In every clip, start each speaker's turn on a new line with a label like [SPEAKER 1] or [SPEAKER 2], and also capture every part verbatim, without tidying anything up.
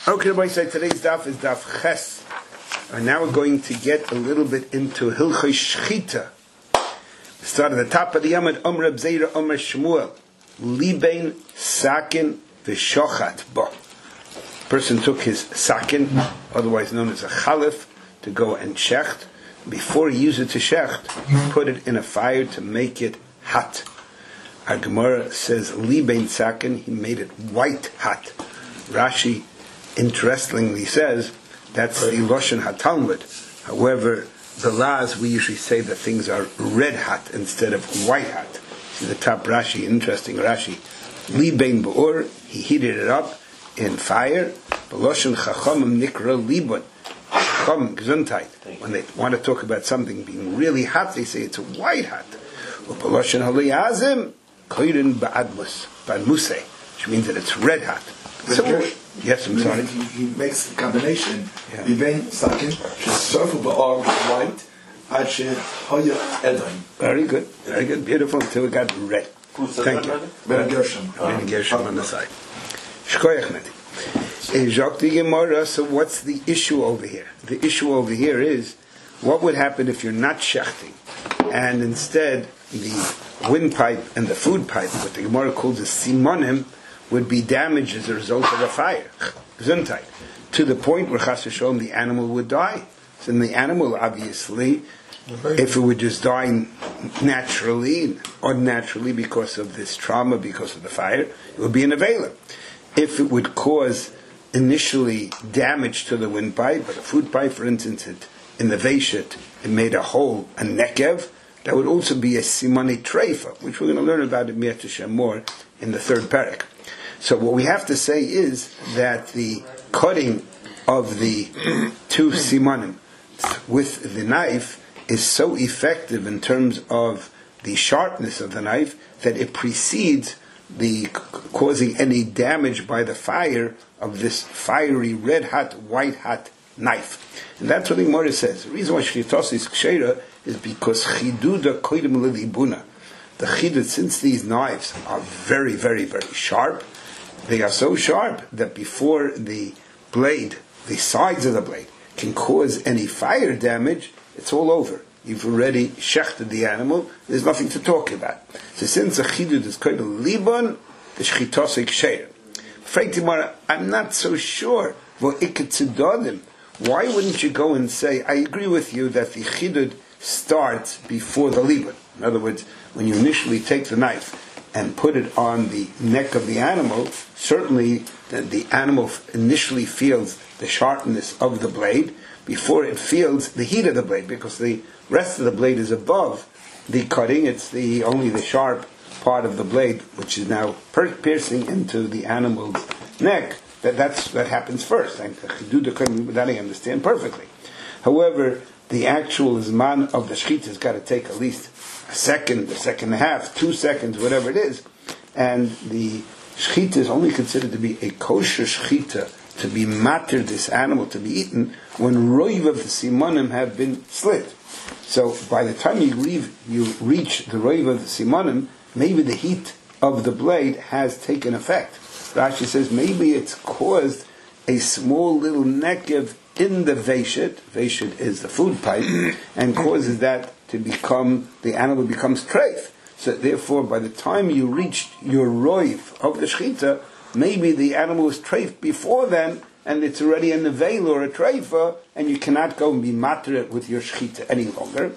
[SPEAKER 1] Okay, everybody, so today's daf is daf ches. And now we're going to get a little bit into Hilchos Shchita. Start at the top of the Yamad, Omer Reb Zera, Omer Shmuel. Libein sakin v'shochat bo. Person took his sakin, otherwise known as a chalif, to go and shecht. Before he used it to shecht, he put it in a fire to make it hot. Our Gemara says Libein sakin, he made it white hot. Rashi interestingly says that's the Lashon HaTalmud. However, the laws we usually say that things are red hot instead of white hot. See the top Rashi, interesting Rashi. Libein B'or, he heated it up in fire. B'Lashon Chachamim Nikra Libon. Chacham Gesundheit. When they want to talk about something being really hot, they say it's white hot. B'Lashon Haliyazim Koyrin Ba'admus Ba'admuseh, which means that it's red hot. So, yes, I'm sorry.
[SPEAKER 2] He, he makes a combination. Libein sakin shesurfu ba'or white ad shehoya edaim.
[SPEAKER 1] Very good, very good, beautiful. Until it got red. Thank you.
[SPEAKER 2] Ben Gershom.
[SPEAKER 1] Ben Gershom on the side. Shkoyach Meti. Zokti Gemara. So what's the issue over here? The issue over here is what would happen if you're not shechting, and instead the windpipe and the food pipe, what the Gemara calls a simonim, would be damaged as a result of a fire, Gesundheit, to the point where Chas v'Sholom the animal would die. So then the animal, obviously, if it would just die naturally, unnaturally, because of this trauma, because of the fire, it would be an avela. If it would cause initially damage to the windpipe, but a food pipe, for instance, it, in the Veishet, it made a hole, a nekev, that would also be a simone treifa, which we're going to learn about in Mi'at Hashem more in the third parak. So what we have to say is that the cutting of the two simanim with the knife is so effective in terms of the sharpness of the knife that it precedes the causing any damage by the fire of this fiery, red-hot, white-hot knife. And that's what the Gemara says. The reason why Shchitos is ksheira is because chiduda koidim lilibuna. The chidud, since these knives are very, very, very sharp, they are so sharp that before the blade, the sides of the blade, can cause any fire damage, it's all over. You've already shechted the animal, there's nothing to talk about. So since the chidud is called libon, the shchitos ksheira. I'm not so sure. Why wouldn't you go and say, I agree with you that the chidud starts before the libon. In other words, when you initially take the knife and put it on the neck of the animal, certainly the, the animal initially feels the sharpness of the blade before it feels the heat of the blade, because the rest of the blade is above the cutting. It's the only the sharp part of the blade which is now per- piercing into the animal's neck. That that's that happens first. And that I understand perfectly. However, the actual zman of the shechita has got to take at least a second, a second and a half, two seconds, whatever it is. And the shechita is only considered to be a kosher shechita, to be matir, this animal, to be eaten, when roiv of the simonim have been slit. So by the time you, leave, you reach the roiv of the simonim, maybe the heat of the blade has taken effect. Rashi says maybe it's caused a small little nekev in the Veishet, Veishet is the food pipe, and causes that to become, the animal becomes treif. So therefore, by the time you reached your roiv of the shechita, maybe the animal was treif before then, and it's already a nevel or a treifa, and you cannot go and be matter with your shechita any longer.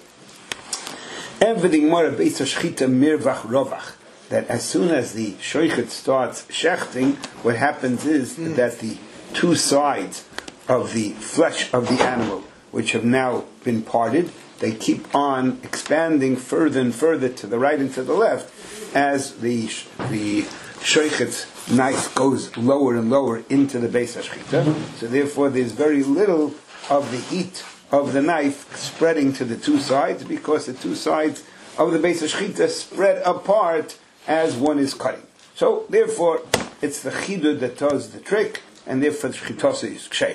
[SPEAKER 1] Everything more a base of shechita mirvach rovach. That as soon as the shoichet starts shechting, what happens is mm. that the two sides of the flesh of the animal, which have now been parted, they keep on expanding further and further to the right and to the left as the the shoichet's knife goes lower and lower into the base hashchita. Mm-hmm. So therefore there's very little of the heat of the knife spreading to the two sides, because the two sides of the base hashchita spread apart as one is cutting. So therefore it's the chidud that does the trick, and therefore the shchitos is kshay.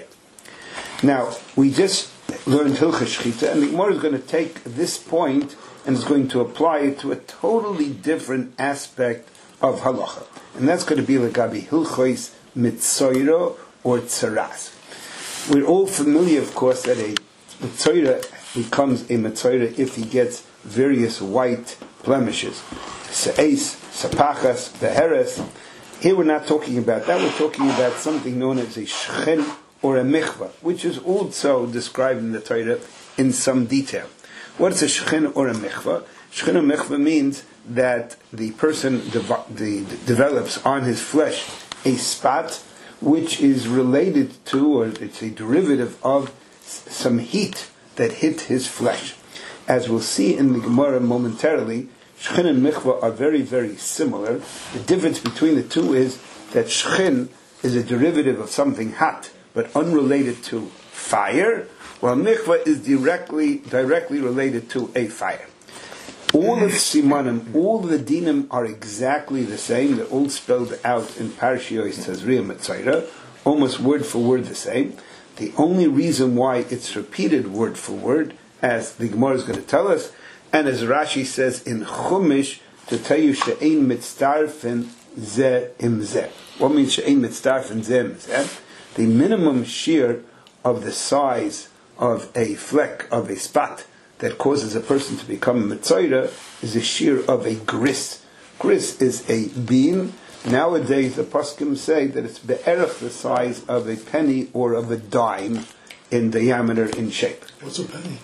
[SPEAKER 1] Now, we just learned Hilchos Shchita, and the Gemara is going to take this point and is going to apply it to a totally different aspect of halacha. And that's going to be Legabi Hilchos Mitzoiro or tzaras. We're all familiar, of course, that a Metzora becomes a Metzora if he gets various white blemishes. Se'es, Sapachas, Beheres. Here we're not talking about that, we're talking about something known as a Shchen or a Michva, which is also described in the Torah in some detail. What's a Shchen or a Michva? Shchen or Michva means that the person dev- the, develops on his flesh a spot which is related to, or it's a derivative of, some heat that hit his flesh. As we'll see in the Gemara momentarily, Shchen and Michva are very, very similar. The difference between the two is that Shchen is a derivative of something hot, but unrelated to fire, while Michva is directly directly related to a fire. All of Simanim, all the Dinim are exactly the same. They're all spelled out in Parashiyos Tazria Metzora, almost word for word the same. The only reason why it's repeated word for word, as the Gemara is going to tell us, and as Rashi says in Chumash, to tell you she'ein mitztarfen ze im ze. What means she'ein mitztarfen ze im ze? The minimum shear of the size of a fleck, of a spot, that causes a person to become a Metzora is a shear of a gris. Gris is a bean. Nowadays, the poskim say that it's be'erach the size of a penny or of a dime in diameter, in shape.
[SPEAKER 2] What's a penny?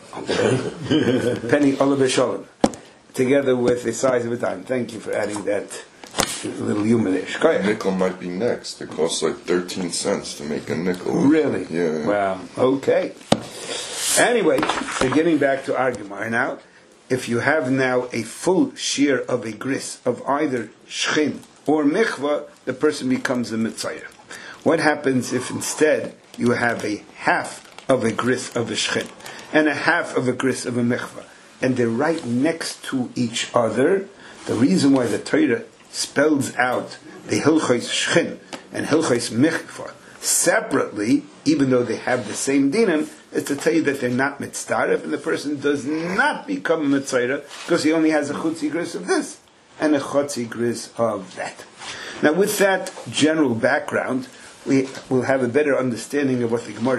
[SPEAKER 1] Penny olav shalom, together with the size of a dime. Thank you for adding that little humor there.
[SPEAKER 3] Nickel might be next. It costs like thirteen cents to make a nickel.
[SPEAKER 1] Really?
[SPEAKER 3] Yeah.
[SPEAKER 1] Wow. Okay. Anyway, so getting back to our Gemara now, if you have now a full shear of a gris of either shchin or michva, the person becomes a Metzora. What happens if instead you have a half of a gris of a shchin and a half of a gris of a michva, and they're right next to each other? The reason why the Torah spells out the hilchos shchin and hilchos michva separately, even though they have the same dinim, is to tell you that they're not mitzdaref, and the person does not become a Metzora because he only has a chutzi gris of this and a chutzi gris of that. Now, with that general background, we will have a better understanding of what the Gemara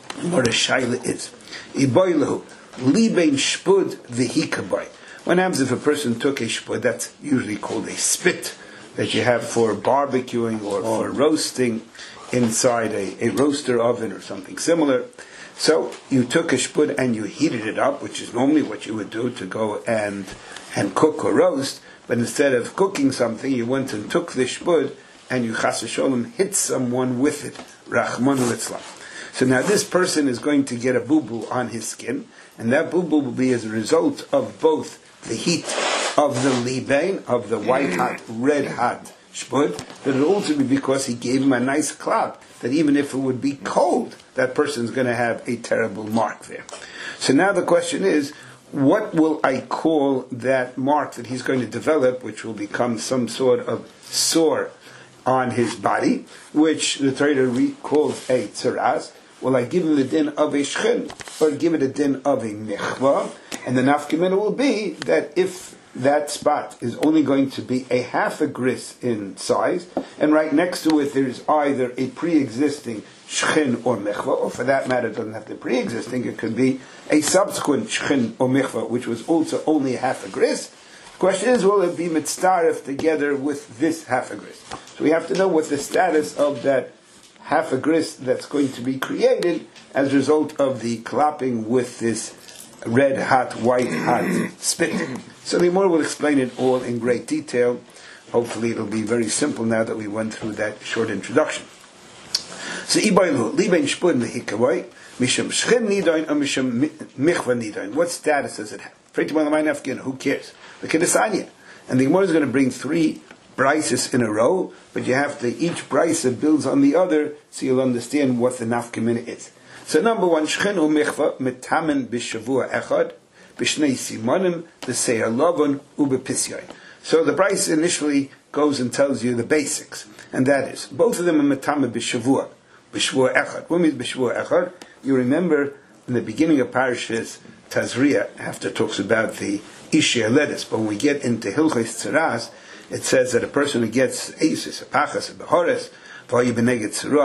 [SPEAKER 1] Shaila is. Iboilahu libein shpud v'hikaboy. What happens if a person took a shpud? That's usually called a spit that you have for barbecuing or oh. for roasting inside a, a roaster oven or something similar. So you took a shpud and you heated it up, which is normally what you would do to go and and cook or roast. But instead of cooking something, you went and took the shpud and you chas v'sholem hit someone with it. Rachmanu litzlan. So now this person is going to get a boo-boo on his skin, and that boo-boo will be as a result of both the heat of the libein, of the white-hot, red-hot shpud, but it'll also be because he gave him a nice clap, that even if it would be cold, that person's going to have a terrible mark there. So now the question is, what will I call that mark that he's going to develop, which will become some sort of sore on his body, which the Torah re- calls a tzaras? Will I give him the din of a shchin, or give it a din of a michva? And the nafkamina will be that if that spot is only going to be a half a gris in size, and right next to it there is either a pre-existing shchin or michva, or for that matter it doesn't have to pre-existing, it could be a subsequent shchin or michva, which was also only a half a gris. The question is, will it be mitzdaref together with this half a gris? So we have to know what the status of that half a gris that's going to be created as a result of the clapping with this red hot, white hot spit. So the Gemara will explain it all in great detail. Hopefully it'll be very simple now that we went through that short introduction. So Ibaylu, Libein Shpud Mehikawai, Misham Shchin Nidain or Misham Michva Nidain. What status does it have? Who cares? The Kedesanya. And the Gemara is going to bring three brises in a row, but you have to, each brise builds on the other, so you'll understand what the nafkamina is. So number one, Shchen u Michva mitamen b'shavua echad, b'shnei simonim, b'seir lavon, u b'pisyoin. So the brise initially goes and tells you the basics, and that is, both of them are mitamen b'shavua, b'shavua echad. What means b'shavua echad? You remember in the beginning of Parashas Tazria, after it talks about the Ishia lettuce, but when we get into Hilchos Tzaras, it says that a person who gets Eisus, Apachas, Behores, V'ayi b'neged Tzaras,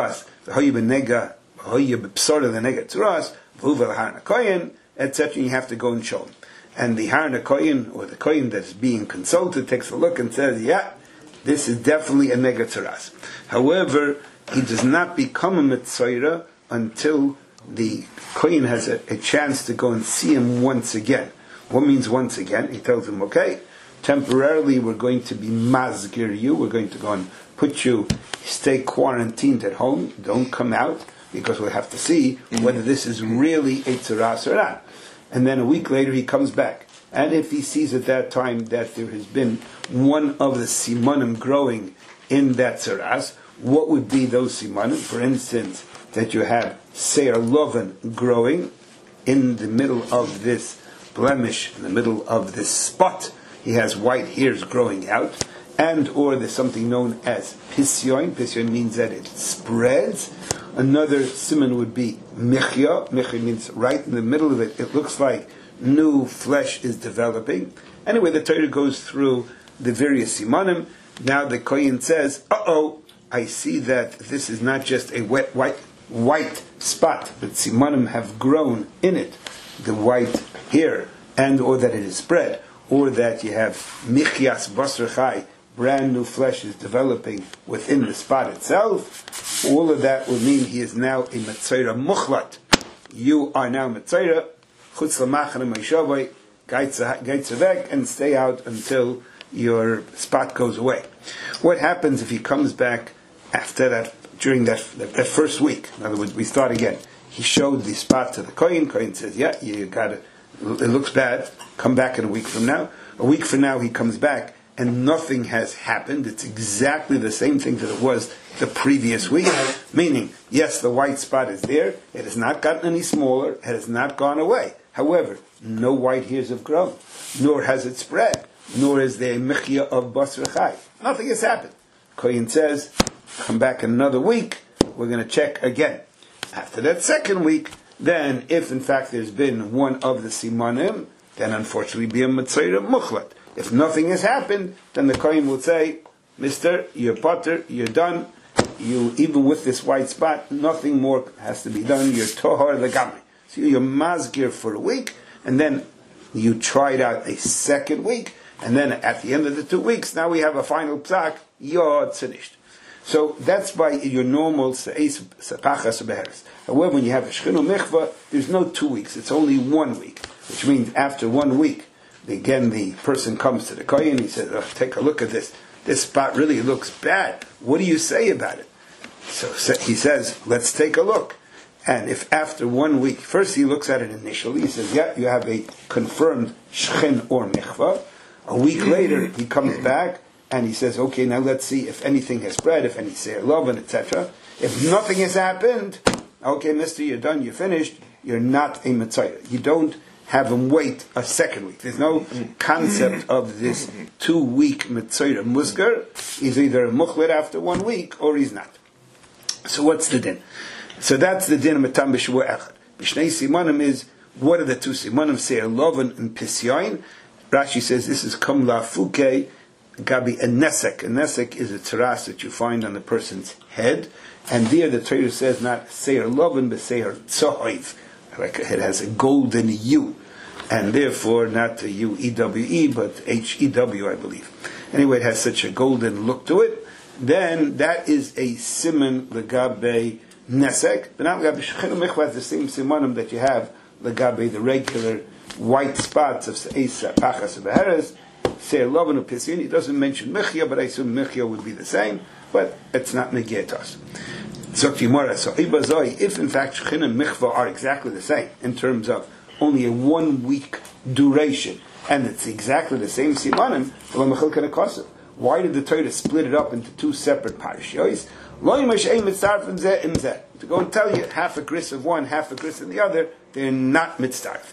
[SPEAKER 1] hoye benega, hoye bepsora the nega tzuras, v'uvel harna koyin, et cetera. You have to go and show him. And the harna koyin, or the koyin that's being consulted, takes a look and says, yeah, this is definitely a nega tzuras. However, he does not become a mitzayra until the koyin has a, a chance to go and see him once again. What means once again? He tells him, okay, temporarily we're going to be mazgir you, we're going to go and put you, stay quarantined at home, don't come out, because we'll have to see whether this is really a tzaras or not. And then a week later he comes back. And if he sees at that time that there has been one of the simanim growing in that tzaras, what would be those simanim? For instance, that you have seir loven growing in the middle of this blemish, in the middle of this spot. He has white hairs growing out, and or there's something known as pisyon. Pisyon means that it spreads. Another siman would be michya. Michya means right in the middle of it, it looks like new flesh is developing. Anyway, the Torah goes through the various simanim. Now the kohen says, uh-oh, I see that this is not just a wet white white spot, but simanim have grown in it, the white hair, and or that it is spread, or that you have michyas basar chai, brand new flesh is developing within the spot itself. All of that will mean he is now a metzayra muchlat. You are now metzayra, chutz lamachan meishavai, geitzavek, and stay out until your spot goes away. What happens if he comes back after that, during that, that first week? In other words, we start again. He showed the spot to the kohen. Kohen says, yeah, you got it. It looks bad. Come back in a week from now. A week from now he comes back and nothing has happened. It's exactly the same thing that it was the previous week. Meaning, yes, the white spot is there. It has not gotten any smaller. It has not gone away. However, no white hairs have grown, nor has it spread, nor is there a michya of basar chai. Nothing has happened. Kohen says, come back in another week. We're going to check again. After that second week, then if in fact there's been one of the simanim, then unfortunately be a metzayra muchlat. If nothing has happened, then the kohen will say, Mister, you're potter, you're done. You, even with this white spot, nothing more has to be done. You're tohar legamri. So you're mazgir for a week, and then you try it out a second week, and then at the end of the two weeks, now we have a final psak, you're tznisht. So that's by your normal se'es sepachas beheres. However, when you have a shchinu michvah, there's no two weeks, it's only one week, which means after one week, again the person comes to the kohen, he says, oh, take a look at this. This spot really looks bad. What do you say about it? So he says, let's take a look. And if after one week, first he looks at it initially, he says, yeah, you have a confirmed shchin or michvah. A week later, he comes back and he says, okay, now let's see if anything has spread, if any seir loven, et cetera. If nothing has happened, okay, mister, you're done, you're finished, you're not a metzayra. You don't have him wait a second week. There's no concept of this two-week metzayra musgar. He's either a muchlet after one week or he's not. So what's the din? So that's the din of Matam B'Shavua Echad. B'Shnei Simanim is, what are the two Simanim? Seir loven and pisyain. Rashi says this is Kam La Fuke Gabi a Nesek. A Nesek is a tzaras that you find on the person's head. And there the Torah says not Seir loven, but Seir tzoiv. Like it has a golden U. And therefore not a U E W E, but H E W, I believe. Anyway, it has such a golden look to it. Then that is a siman legabe nesek, but not legabe shechinu michvah, the same simanim that you have legabe the regular white spots of seisa pachas beheres, seir loven of pisyon. He doesn't mention michya, but I assume michya would be the same, but it's not negetos. So if in fact shechin and michvah are exactly the same in terms of only a one week duration, and it's exactly the same simanim, why did the Torah split it up into two separate parashiyos? To go and tell you half a gris of one, half a gris of the other, they're not mitzdarf.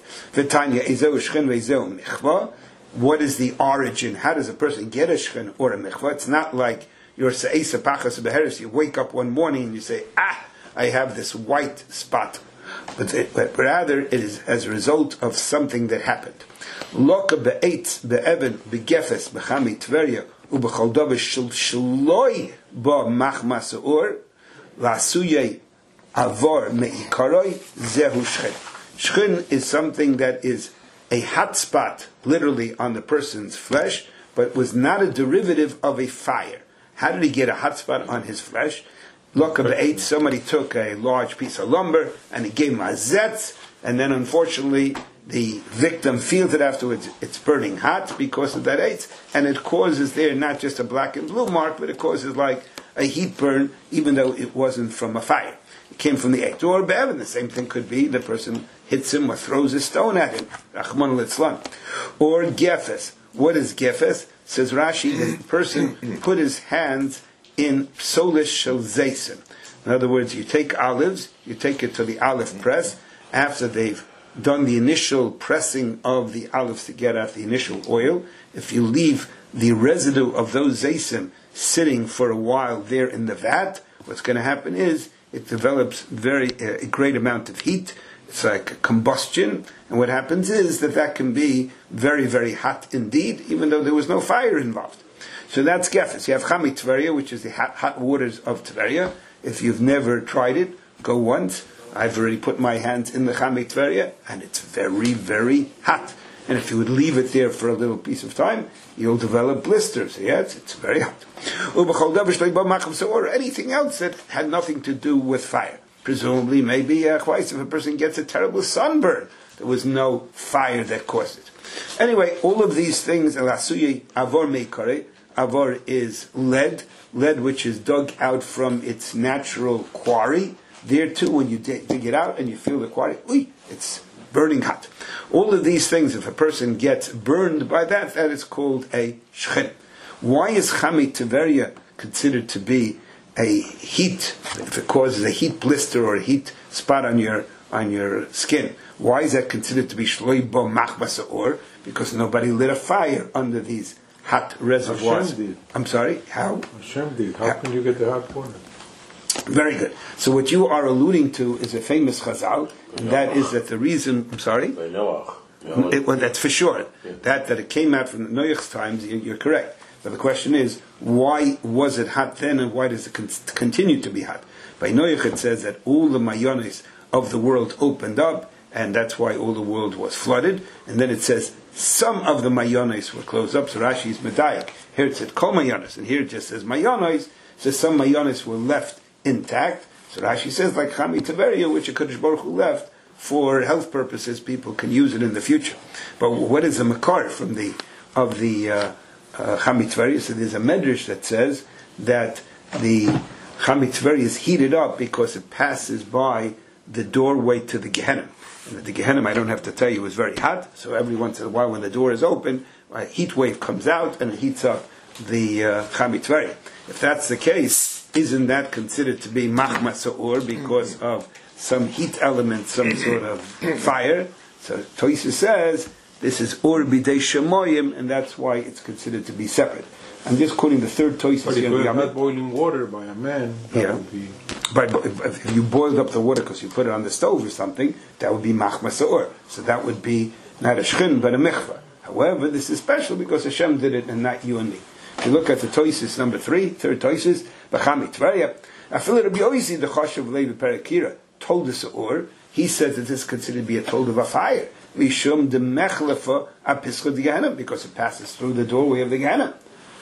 [SPEAKER 1] What is the origin? How does a person get a shchen or a michvah? It's not like you're se'esa pachas beheres. You wake up one morning and you say, ah, I have this white spot. But, it, but rather it is as a result of something that happened. Loka be'etz be'evan be'gefes b'chami tveria u'b'chol davar shel shloi ba machmas or la'asuye avor me'ikaroi zehu shchen. Shchen is something that is a hot spot, literally, on the person's flesh, but was not a derivative of a fire. How did he get a hot spot on his flesh? Look of the eight, somebody took a large piece of lumber and he gave him a zetz, and then unfortunately the victim feels it afterwards. It's burning hot because of that eight, and it causes there not just a black and blue mark, but it causes like a heat burn, even though it wasn't from a fire. It came from the eight. Or be'evan, the same thing could be the person hits him or throws a stone at him. Rachman litzlan. Or gefes. What is gefes? Says Rashi, the person put his hands in psolish shel zaysim. In other words, you take olives, you take it to the olive press, after they've done the initial pressing of the olives to get out the initial oil. If you leave the residue of those zaysim sitting for a while there in the vat, what's going to happen is it develops very uh, a great amount of heat. It's like a combustion, and what happens is that that can be very, very hot indeed, even though there was no fire involved. So that's gefes. You have Chami Tveria, which is the hot, hot waters of Tveria. If you've never tried it, go once. I've already put my hands in the Chami Tveria, and it's very, very hot. And if you would leave it there for a little piece of time, you'll develop blisters. Yes, it's very hot. Or anything else that had nothing to do with fire. Presumably, maybe uh, if a person gets a terrible sunburn, there was no fire that caused it. Anyway, all of these things, avor meikare, avor is lead, lead which is dug out from its natural quarry. There too, when you dig it out and you feel the quarry, ooh, it's burning hot. All of these things, if a person gets burned by that, that is called a shchen. Why is Chami Tveria considered to be a heat, if it causes a heat blister or a heat spot on your on your skin? Why is that considered to be shloi bo machbasa or? Because nobody lit a fire under these hot reservoirs.
[SPEAKER 4] Hashem did.
[SPEAKER 1] I'm sorry, how?
[SPEAKER 4] Hashem did. How, how can you get the hot water?
[SPEAKER 1] Very good. So what you are alluding to is a famous chazal, and that is that the reason, I'm sorry?
[SPEAKER 5] By Noach.
[SPEAKER 1] It, well, that's for sure. Yeah. That that it came out from Noach's times, you, you're correct. But the question is, why was it hot then, and why does it con- continue to be hot? By Noach it says that all the mayones of the world opened up, and that's why all the world was flooded. And then it says some of the mayones were closed up. So Rashi is medayik. Here it said kol mayones, and here it just says mayones. So some mayones were left intact. So Rashi says like Chami Tveria, which a Kadosh Baruch Hu left for health purposes, people can use it in the future. But what is the makar from the of the uh, uh, Chami Tveria? So there's a medrash that says that the Chami Tveria is heated up because it passes by the doorway to the Gehenna. And the Gehenna, I don't have to tell you, is very hot. So every once in a while, when the door is open, a heat wave comes out and it heats up the uh, Chami Tveria. If that's the case, isn't that considered to be machma sa'or because of some heat element, some sort of fire? So Toysa says this is or bidei shemoyim, and that's why it's considered to be separate. I'm just quoting the third Toysa.
[SPEAKER 4] But if you have boiling water by a man, that
[SPEAKER 1] yeah.
[SPEAKER 4] would be...
[SPEAKER 1] But if you boiled up the water because you put it on the stove or something, that would be machma sa'or. So that would be not a shchin, but a michvah. However, this is special because Hashem did it and not you and me. If you look at the Toysis number three, third Toysis, B'chami Tveria, Afil Rabbi Yosi, the Choshev Levi Perakira, told us or he says that this is considered to be a told of a fire. Mishum de Mechlefa Apischa de Gehenna, because it passes through the doorway of the Gehenna.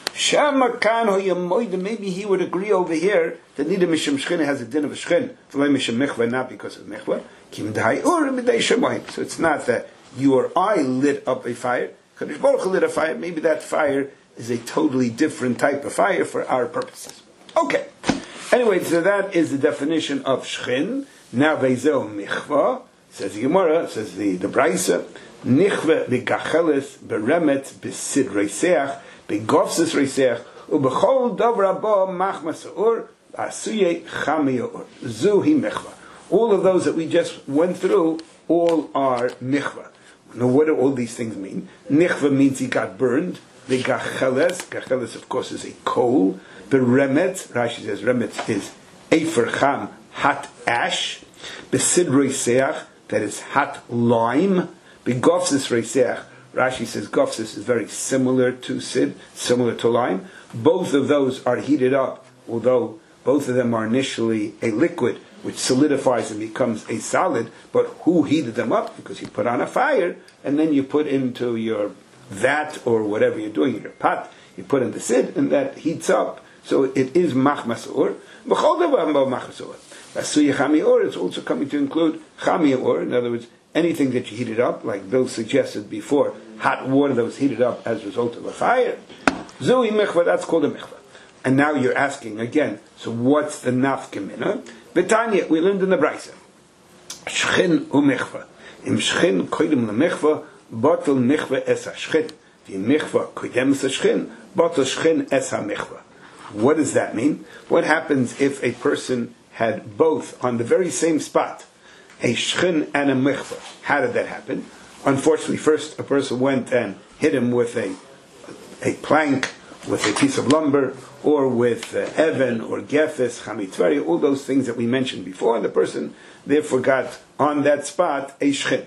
[SPEAKER 1] Shama Kan Hoyamoida, maybe he would agree over here that neither Mishum Shchina has a din of a Shchin, V'lay Mishum Mechva, not because of Mechva, Kim Dai Ur B'dei Shemayim. So it's not that you or I lit up a fire, Kadosh Baruch Hu lit a fire, maybe that fire is a totally different type of fire for our purposes. Okay. Anyway, so that is the definition of shchin. Now, vezel michva, says the Gemara, says the, the Braisa, nichve begacheles beremet besid reiseach, begofses reiseach, ubechol dov rabo machma sa'ur, asuye chamiyor, zuhi michva. All of those that we just went through, all are michva. Now, what do all these things mean? Nichva means he got burned. The gacheles, gacheles of course is a coal. The remet, Rashi says remet is efer cham, hot ash. Besid reiseach, that is hot lime. Begofsis reiseach, Rashi says gofsis is very similar to sid, similar to lime. Both of those are heated up, although both of them are initially a liquid which solidifies and becomes a solid, but who heated them up? Because you put on a fire, and then you put into your vat or whatever you're doing in your pot, you put in the sid, and that heats up. So it is machmasur. It's also coming to include chamior, in other words, anything that you heated up, like Bill suggested before, hot water that was heated up as a result of a fire. Zui michva, that's called a michva. And now you're asking again, so what's the nafkamina? Betanya, we learned in the Brisa. Shchin u michva. Im shchin koidem le michva, batel michva es ha-shchin. Im michva koidem es ha-shchin, batel shchin es ha-michva. What does that mean? What happens if a person had both on the very same spot, a shchin and a michva? How did that happen? Unfortunately, first a person went and hit him with a a plank, with a piece of lumber, or with uh, even or gefes, chamitvari, all those things that we mentioned before, and the person therefore got on that spot a shchin,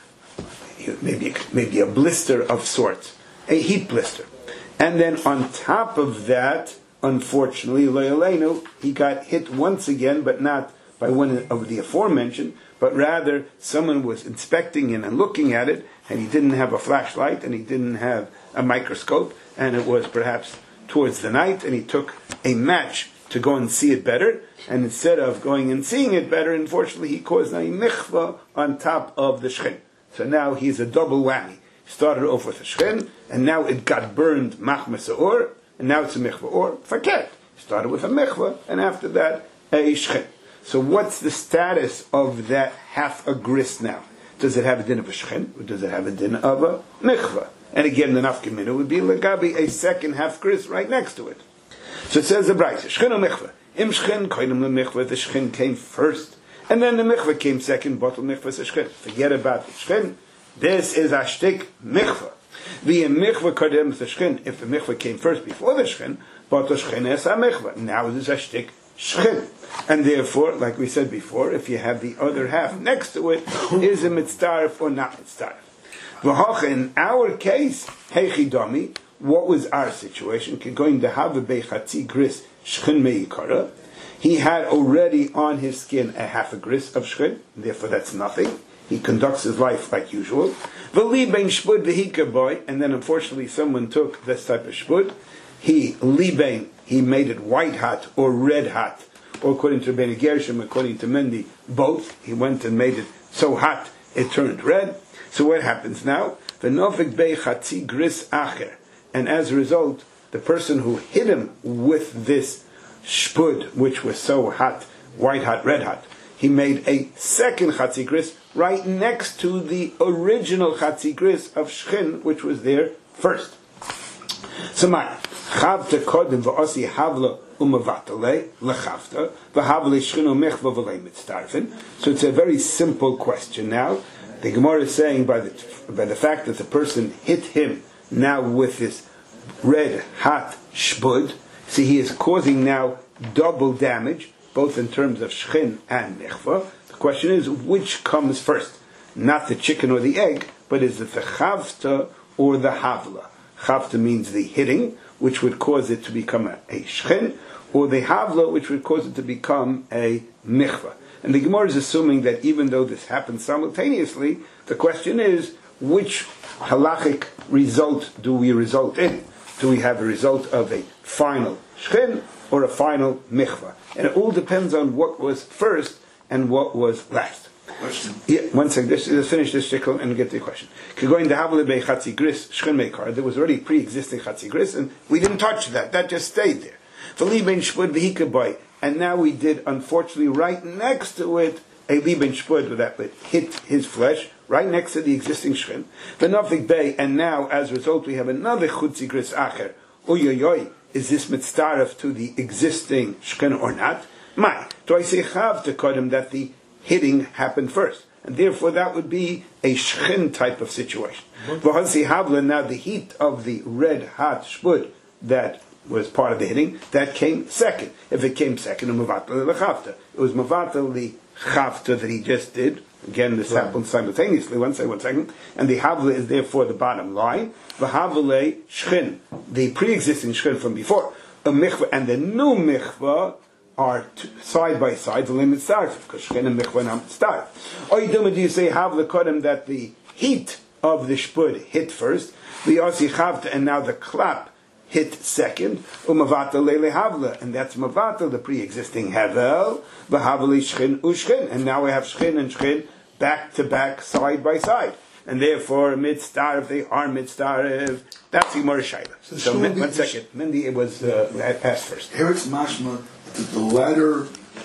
[SPEAKER 1] maybe maybe a blister of sorts, a heat blister, and then on top of that, unfortunately, lo yaleinu, he got hit once again, but not by one of the aforementioned, but rather someone was inspecting it and looking at it, and he didn't have a flashlight, and he didn't have a microscope, and it was perhaps towards the night, and he took a match to go and see it better, and instead of going and seeing it better, unfortunately, he caused a michva on top of the shchin. So now he's a double whammy. He started off with a shchin, and now it got burned machmas or, and now it's a michva or forget. He started with a michva, and after that a shchin. So what's the status of that half a gris now? Does it have a din of a shchin, or does it have a din of a michva? And again, the nafkamina would be legabi, a second half gris right next to it. So it says the Brisa, shchin or michva. Im shchin koinem le michva, the shchin came first, and then the michva came second. Bottle michva is a shchin. Forget about the shchin. This is a shtik michva. The michva kodem the shchin. If the michva came first before the shchin, bottle shchin is a michva. Now it is a shtik shchin. And therefore, like we said before, if you have the other half next to it, is a mitzdarif or not mitzdarif. In our case, heichidami, what was our situation? Going to have a bechatzi gris shchin meikara. He had already on his skin a half a gris of shchin, therefore that's nothing. He conducts his life like usual. V'li ben shpud v'hika boy, and then unfortunately someone took this type of shpud. He libein, he made it white hot or red hot, or according to Rabbeinu Gershom, according to Mendy, both. He went and made it so hot it turned red. So what happens now? V'nofik bei chatzi gris acher, and as a result, the person who hit him with this shpud, which was so hot, white hot, red hot, he made a second chatzi gris right next to the original chatzi gris of shchin, which was there first. So my chavta kodim v'osi havla umavatale lechavta v'havle shchin u'mechva v'lei mitzdarfin. So it's a very simple question now. The Gemara is saying by the by the fact that the person hit him now with this red hot shbud, see, he is causing now double damage, both in terms of shchin and mechva. The question is, which comes first? Not the chicken or the egg, but is it the chavta or the havla? Chavta means the hitting, which would cause it to become a, a shchin, or the havla, which would cause it to become a mechva. And the Gemara is assuming that even though this happens simultaneously, the question is, which halachic result do we result in? Do we have a result of a final shchin or a final michva? And it all depends on what was first and what was last.
[SPEAKER 2] Question.
[SPEAKER 1] Yeah, one second. Let's, let's finish this shikl and get to the question. Going to Havle Chatzi Gris Shchin Meikar, there was already pre-existing Chatzi Gris, and we didn't touch that. That just stayed there. V'li Shpud v'hikaboy, and now we did, unfortunately, right next to it, a liben shpud that would hit his flesh, right next to the existing shchin. V'nafik bay, and now, as a result, we have another chutzi gris acher. Oyoyoy, is this mitzdaref to the existing shchin or not? My, do I say chav to kodem that the hitting happened first? And therefore that would be a shchin type of situation. V'hansi havla, now the heat of the red hot shpud that was part of the hitting, that came second. If it came second, it was mavatal the chavta that he just did. Again, this right. happens simultaneously. One second, one second. And the havla is therefore the bottom line. V'havle shchin, the pre-existing shchin from before. A michva, and the new michva, are t- side by side, the limit starts because shchin and mikvah now start. Or you do you say have the kodem that the heat of the shpud hit first, the osi chavta, and now the clap hit second, umavata lele havla, and that's mavata, the pre-existing havel, v'havli shchin ushchin, and now we have shchin and shchin back to back, side by side, and therefore mitzdarif, they are mitzdarif. That's the Gemara Shaila. So, so min, one second, Mindy, it was uh, asked first.
[SPEAKER 2] Here it's mashma that the latter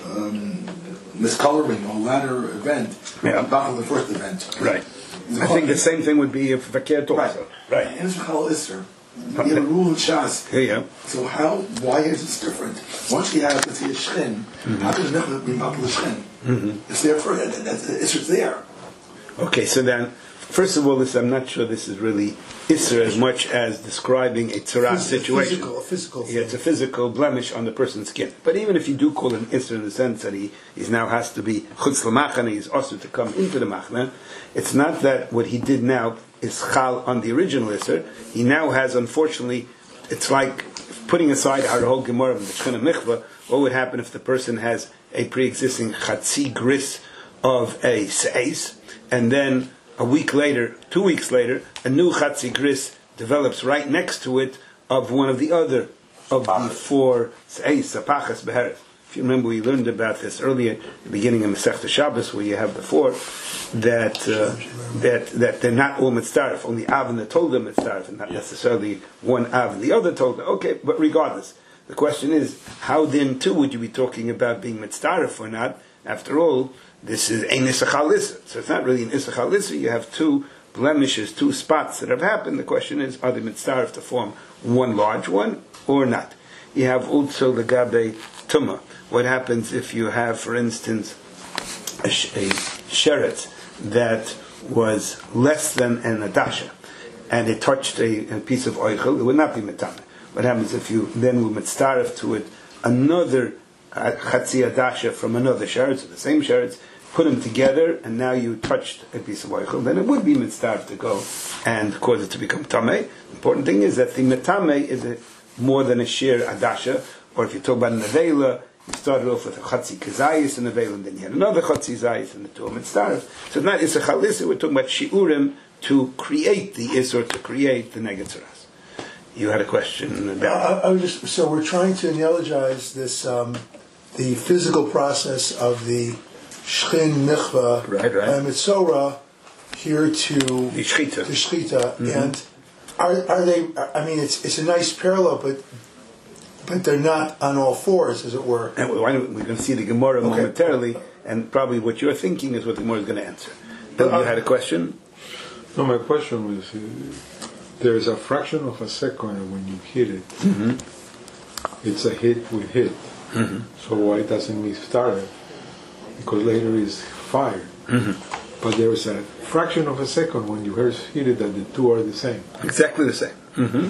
[SPEAKER 2] um, miscoloring or latter event,
[SPEAKER 1] yeah.
[SPEAKER 2] not the first event.
[SPEAKER 1] Right. I think the same thing would be if Vakir also.
[SPEAKER 2] Right.
[SPEAKER 1] Right.
[SPEAKER 2] And it's Chal Isser. You have a rule in Shas.
[SPEAKER 1] Yeah, yeah.
[SPEAKER 2] So how, why is it different? Once you have, let's say, a Shchen, mm-hmm. how can the Mechla be Mapel Shchen? Mm-hmm. It's there for it. It's there.
[SPEAKER 1] Okay, so then, first of all, this I'm not sure this is really Isser as much as describing a tzara situation.
[SPEAKER 5] Physical, a physical thing.
[SPEAKER 1] Yeah, it's a physical blemish on the person's skin. But even if you do call it an Isser in the sense that he is now has to be chutz l'machane, he's also to come into the machane, it's not that what he did now is chal on the original Isser. He now has, unfortunately, it's like putting aside our whole Gemara of the Shchina Mikvah. What would happen if the person has a pre-existing chatzi gris of a seis, and then a week later, two weeks later, a new chatzi gris develops right next to it of one of the other of the four seis, sapachas beheret. If you remember, we learned about this earlier, the beginning of Masechta Shabbos, where you have the four, that uh, that that they're not all mitzdarif. Only Av and the told them mitzdarif, and not necessarily one Av and the other told them. Okay, but regardless, the question is, how then too would you be talking about being mitzdarif or not? After all, this is ein isachal isser, so it's not really an isachal isser. You have two blemishes, two spots that have happened. The question is, are they mitzdarif to form one large one or not? You have also the gabe tumah. What happens if you have, for instance, a, sh- a sheretz that was less than an adasha, and it touched a, a piece of oichel? It would not be metame. What happens if you then will mitzdarif to it another chatzi adasha from another sheretz, or the same sheretz, put them together, and now you touched a piece of oichel? Then it would be mitzdarif to go and cause it to become tameh. The important thing is that the metame is a, more than a sheer adasha, or if you talk about an avela, you started off with a chatzi kazayis and a veil, and then you had another chatzi zayis and the two mitzdarif. So it's not isachal isser, we're talking about shiurim to create the isser, to create the negatzaras. You had a question about.
[SPEAKER 5] I, I was just, so we're trying to analogize this, um, the physical process of the shchin michvah
[SPEAKER 1] right, right.
[SPEAKER 5] and mitzora here to
[SPEAKER 1] the shchita,
[SPEAKER 5] the shchita,
[SPEAKER 1] mm-hmm.
[SPEAKER 5] and are are they? I mean, it's it's a nice parallel, but. But they're not on all fours, as it were.
[SPEAKER 1] And we're going to see the Gemara okay. momentarily, and probably what you're thinking is what the Gemara is going to answer. But you had a question?
[SPEAKER 4] No, my question was, uh, there is a fraction of a second when you hit it. Mm-hmm. It's a hit with hit. Mm-hmm. So why doesn't it start it? Because later it's fired. Mm-hmm. But there is a fraction of a second when you first hit it that the two are the same.
[SPEAKER 1] Exactly the same. Mm-hmm.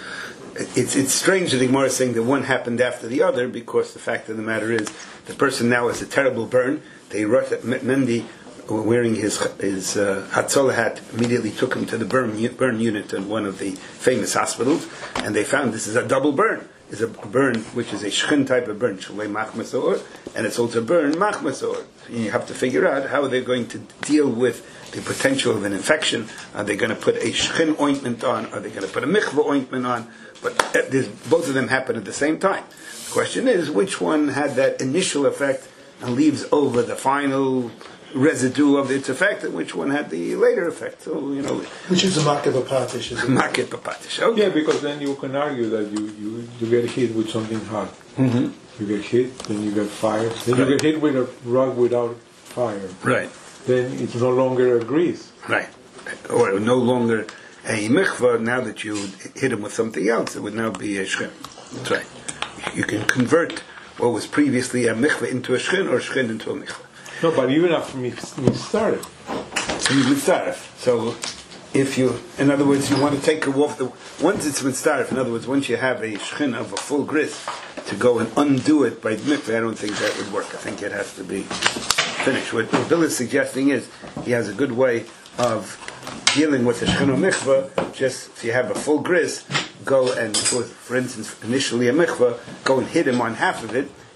[SPEAKER 1] It's it's strange that the Gemara is saying that one happened after the other, because the fact of the matter is the person now has a terrible burn. They rushed at Mendy wearing his his uh, Hatzalah hat, immediately took him to the burn burn unit in one of the famous hospitals, and they found this is a double burn. It's a burn which is a shchin type of burn, shalei machmasor, and it's also a burn machmasor. You have to figure out how they're going to deal with the potential of an infection. Are they going to put a shchin ointment on? Are they going to put a mikvah ointment on? But both of them happen at the same time. The question is, which one had that initial effect and leaves over the final residue of its effect, and which one had the later effect? So, you know,
[SPEAKER 5] which is the maket b'patish?
[SPEAKER 1] Maket b'patish. Okay.
[SPEAKER 4] Yeah, because then you can argue that you, you, you get hit with something hot. Mm-hmm. You get hit, then you get fire. Then right. you get hit with a rug without fire.
[SPEAKER 1] Right.
[SPEAKER 4] Then it's no longer a grease.
[SPEAKER 1] Right. Or no longer a mikvah. Now that you hit him with something else, it would now be a shchin. That's right. You can convert what was previously a mikvah into a shchin, or shchin into a mikvah.
[SPEAKER 4] No, but even after we started.
[SPEAKER 1] So you mitzaref. So if you, in other words, you want to take off the, once it's mitzaref, in other words, once you have a shchin of a full gris, to go and undo it by mikvah, I don't think that would work. I think it has to be finished. What Bill is suggesting is, he has a good way of dealing with the shchin of mikvah. Just if you have a full gris, go and, for, for instance, initially a mikvah, go and hit him on half of it,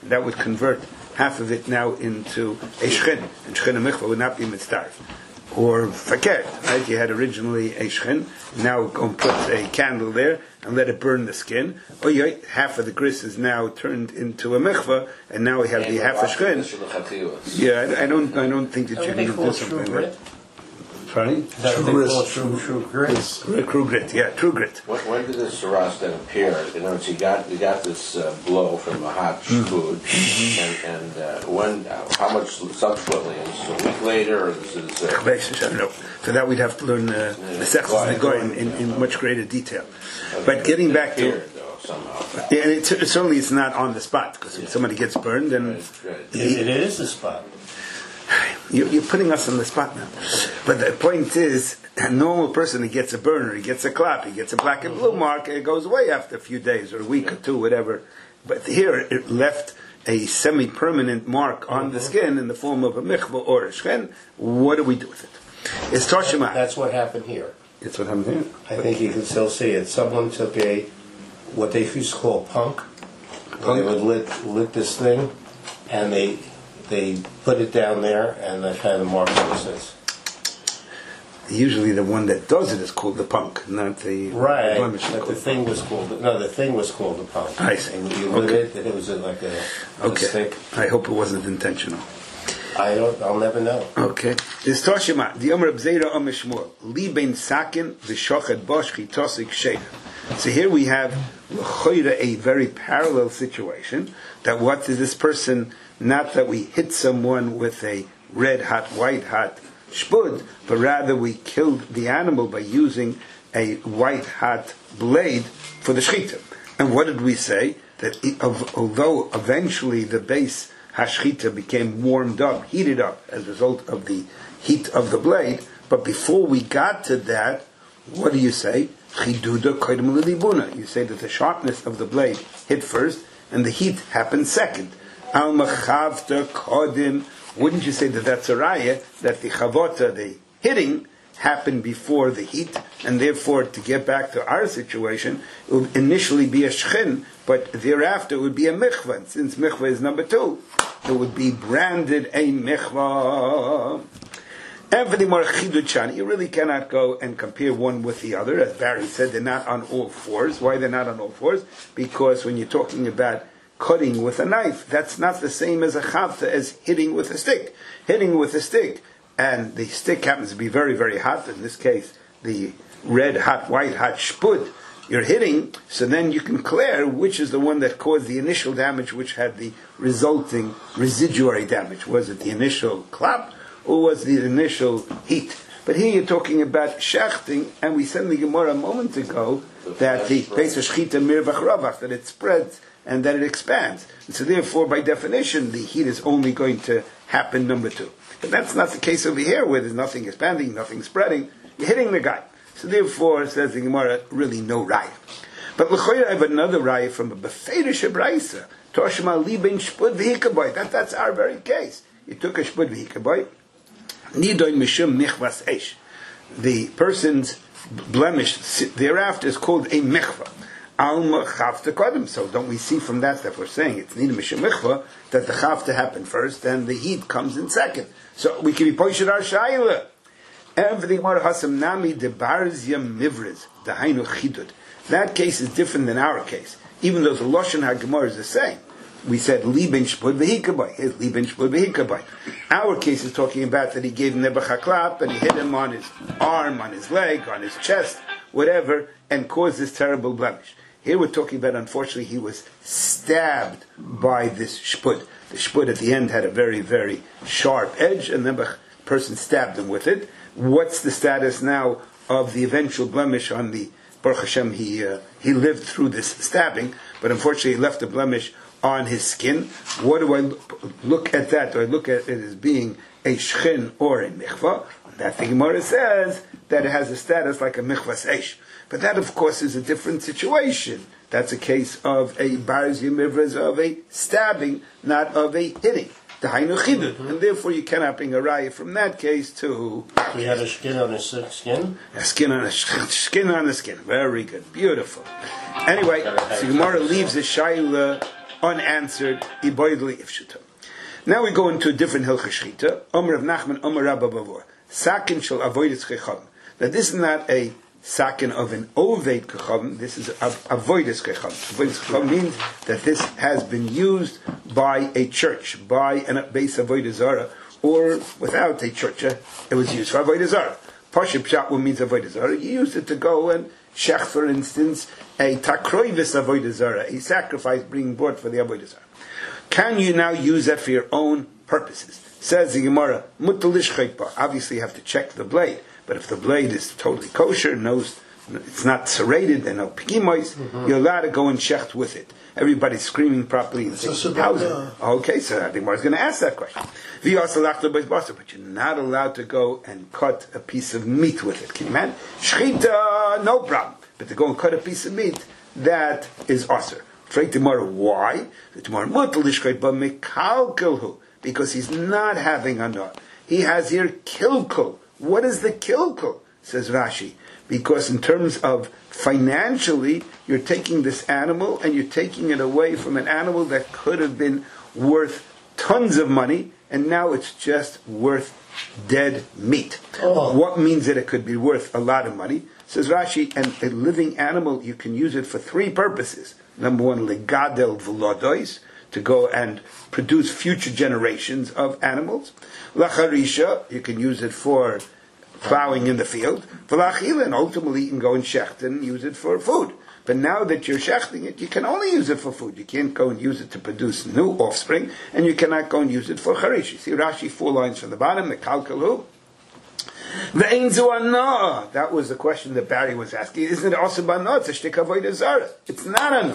[SPEAKER 1] That would convert half of it now into a shchin, and shchin and mikvah would not be mitzdarf. Or fakir, right? You had originally a shchin, now go and put a candle there and let it burn the skin. Oh, yeah, half of the gris is now turned into a mikvah, and now we have the half a shchin. Yeah, I, I don't, I don't think that you can do something like that. Sorry?
[SPEAKER 6] Is that what they call true, true grit?
[SPEAKER 1] True grit, yeah, true grit.
[SPEAKER 7] When, when did this saras then appear? In other words, you got you got this uh, blow from a hot food, mm-hmm. and, and uh, when, uh, how much subsequently? Is this a week later, or this is? Uh,
[SPEAKER 1] I don't know. For that, we'd have to learn uh, yeah, the Sechus Negorim in, in much greater detail. Okay. But getting back to,
[SPEAKER 7] though, somehow.
[SPEAKER 1] Yeah, and it, it certainly it's not on the spot because yeah. if somebody gets burned, then
[SPEAKER 7] right, right.
[SPEAKER 6] He, it is the spot.
[SPEAKER 1] You, you're putting us on the spot now. But the point is, a normal person, he gets a burner, he gets a clap, he gets a black and blue mark, it goes away after a few days or a week or two, whatever. But here, it left a semi-permanent mark on the skin in the form of a mikvah or a shchen. What do we do with it? It's Toshima.
[SPEAKER 6] That's what happened here.
[SPEAKER 1] It's what happened here.
[SPEAKER 6] I think you can still see it. Someone took a, what they used to call punk. punk. They would lit, lit this thing, and they... They put it down there, and they've had a mark ever since.
[SPEAKER 1] Usually, the one that does it is called the punk, not the
[SPEAKER 6] right.
[SPEAKER 1] blemish.
[SPEAKER 6] But the thing was called no, the thing was called the punk.
[SPEAKER 1] I see.
[SPEAKER 6] And you lit
[SPEAKER 1] okay.
[SPEAKER 6] it, and it was like a, a
[SPEAKER 1] okay.
[SPEAKER 6] stick.
[SPEAKER 1] I hope it wasn't intentional.
[SPEAKER 6] I don't. I'll never know.
[SPEAKER 1] Okay. This Toshima, the Omer Bzeira Amishmur, Li Ben Sakin, the Shochet Bosh Chitosik Sheikh. So here we have a very parallel situation. That what is this person? Not that we hit someone with a red hot, white hot shpud, but rather we killed the animal by using a white hot blade for the shchita. And what did we say? That it, of, although eventually the base hashchita became warmed up, heated up as a result of the heat of the blade, but before we got to that, what do you say? Chiduda koydem l'libuna. You say that the sharpness of the blade hit first, and the heat happened second. Al machavta kodim. Wouldn't you say that that's a raya, that the chavota, the hitting, happened before the heat, and therefore, to get back to our situation, it would initially be a shchin, but thereafter it would be a mikvah. And since mikvah is number two, it would be branded a mikvah. And for the more chidud shani, you really cannot go and compare one with the other. As Barry said, they're not on all fours. Why they're not on all fours? Because when you're talking about cutting with a knife, that's not the same as a chavta as hitting with a stick. Hitting with a stick, and the stick happens to be very, very hot. In this case, the red hot, white hot shput you're hitting, so then you can clear which is the one that caused the initial damage, which had the resulting residuary damage. Was it the initial clap, or was the initial heat? But here you're talking about shachting, and we said in the Gemara a moment ago that the Beis Shchita Mirvach Ravach, that it spreads and that it expands. And so therefore, by definition, the heat is only going to happen number two. But that's not the case over here, where there's nothing expanding, nothing spreading. You're hitting the guy. So therefore, says the Gemara, really no raya. But l'choyer, I have another raya from a Beferish Braisa. Toshma liben shpud v'hikaboy. That that's our very case. You took a shpud v'hikaboy. Nidoin mishum michvas esh. The person's blemish thereafter is called a michva. Alma chavta kodem. So don't we see from that that we're saying it's nida mishum michva that the chavta happened first and the heat comes in second. So we can be poished our shayla. Everything more hasam nami de barzia mivriz the hainu chidud. That case is different than our case, even though the lashon hagemar is the same. We said liben shpud v'hikaboy. His liben shpud v'hikaboy. Our case is talking about that he gave Nebuch HaKlap and he hit him on his arm, on his leg, on his chest, whatever, and caused this terrible blemish. Here we're talking about, unfortunately, he was stabbed by this shpud. The shpud at the end had a very, very sharp edge, and the person stabbed him with it. What's the status now of the eventual blemish on the Baruch Hashem? He uh, he lived through this stabbing, but unfortunately he left a blemish on his skin. What do I look at that? Do I look at it as being a shchin or a michvah? That the Gemara says that it has a status like a michvas eish. But that, of course, is a different situation. That's a case of a barzi mivraz, of a stabbing, not of a hitting. The hainu chidud, and therefore you cannot bring a raya from that case to.
[SPEAKER 6] He had a skin on his skin.
[SPEAKER 1] A skin on a skin on the skin. Very good, beautiful. Anyway, so Gemara leaves the shaila unanswered. Iboidli ifshuta. Now we go into a different hilcha shchita. Omer of Nachman, Omer Rabba Bavor. Sakin shel avoidus kechavim. Now this is not a sakin of an oved kechavim. This is avoidus kechavim. Avoidus kechavim means that this has been used by a church, by a base avodah zara, or without a church. It was used for avodah zara. Pashup pshat means avodah zara. You used it to go and shech, for instance, a takroivis avodah zara, a sacrifice being brought for the avodah zara. Can you now use that for your own purposes? Says the Gemara, mutalish chaypa. Obviously, you have to check the blade, but if the blade is totally kosher, knows it's not serrated and no pigimois, mm-hmm. you're allowed to go and shecht with it. Everybody's screaming properly and saying, so how's it? Okay, so the Gemara is going to ask that question. But you're not allowed to go and cut a piece of meat with it. Can you imagine? Shchita, no problem. But to go and cut a piece of meat, that is aser. Tomorrow, why? Because he's not having a nut. He has here kilkul. What is the kilkul? Says Rashi. Because in terms of financially, you're taking this animal and you're taking it away from an animal that could have been worth tons of money, and now it's just worth dead meat. Oh. What means that it could be worth a lot of money? Says Rashi, and a living animal, you can use it for three purposes. Number one, legadel v'lodois, to go and produce future generations of animals. Lacharisha, you can use it for plowing in the field. V'lachila, and ultimately you can go and shecht and use it for food. But now that you're shechting it, you can only use it for food. You can't go and use it to produce new offspring, and you cannot go and use it for charish. You see Rashi, four lines from the bottom, the kalkalu. That was the question that Barry was asking. Isn't it also banah? It's a shtik avodah zara. It's not anah.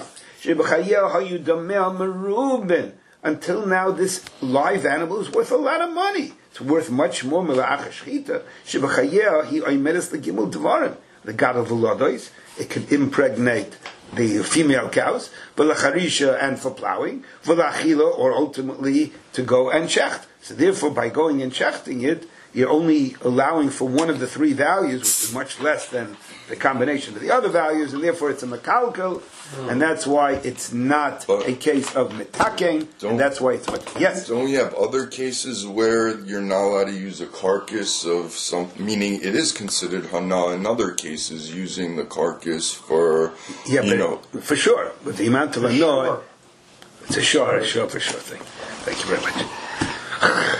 [SPEAKER 1] Until now, this live animal is worth a lot of money. It's worth much more. The god of the it can impregnate the female cows, and for plowing, or ultimately to go and shecht. So therefore, by going and shechting it, you're only allowing for one of the three values, which is much less than the combination of the other values, and therefore it's a mekalkel, mm. and that's why it's not but a case of mitaken, and that's why it's what. Yes?
[SPEAKER 3] Don't you have other cases where you're not allowed to use a carcass of some, meaning it is considered hana in other cases, using the carcass for,
[SPEAKER 1] yeah,
[SPEAKER 3] you
[SPEAKER 1] but
[SPEAKER 3] know.
[SPEAKER 1] For sure, with the amount of hana, sure. It's a sure, a sure, for sure thing. Thank you very much.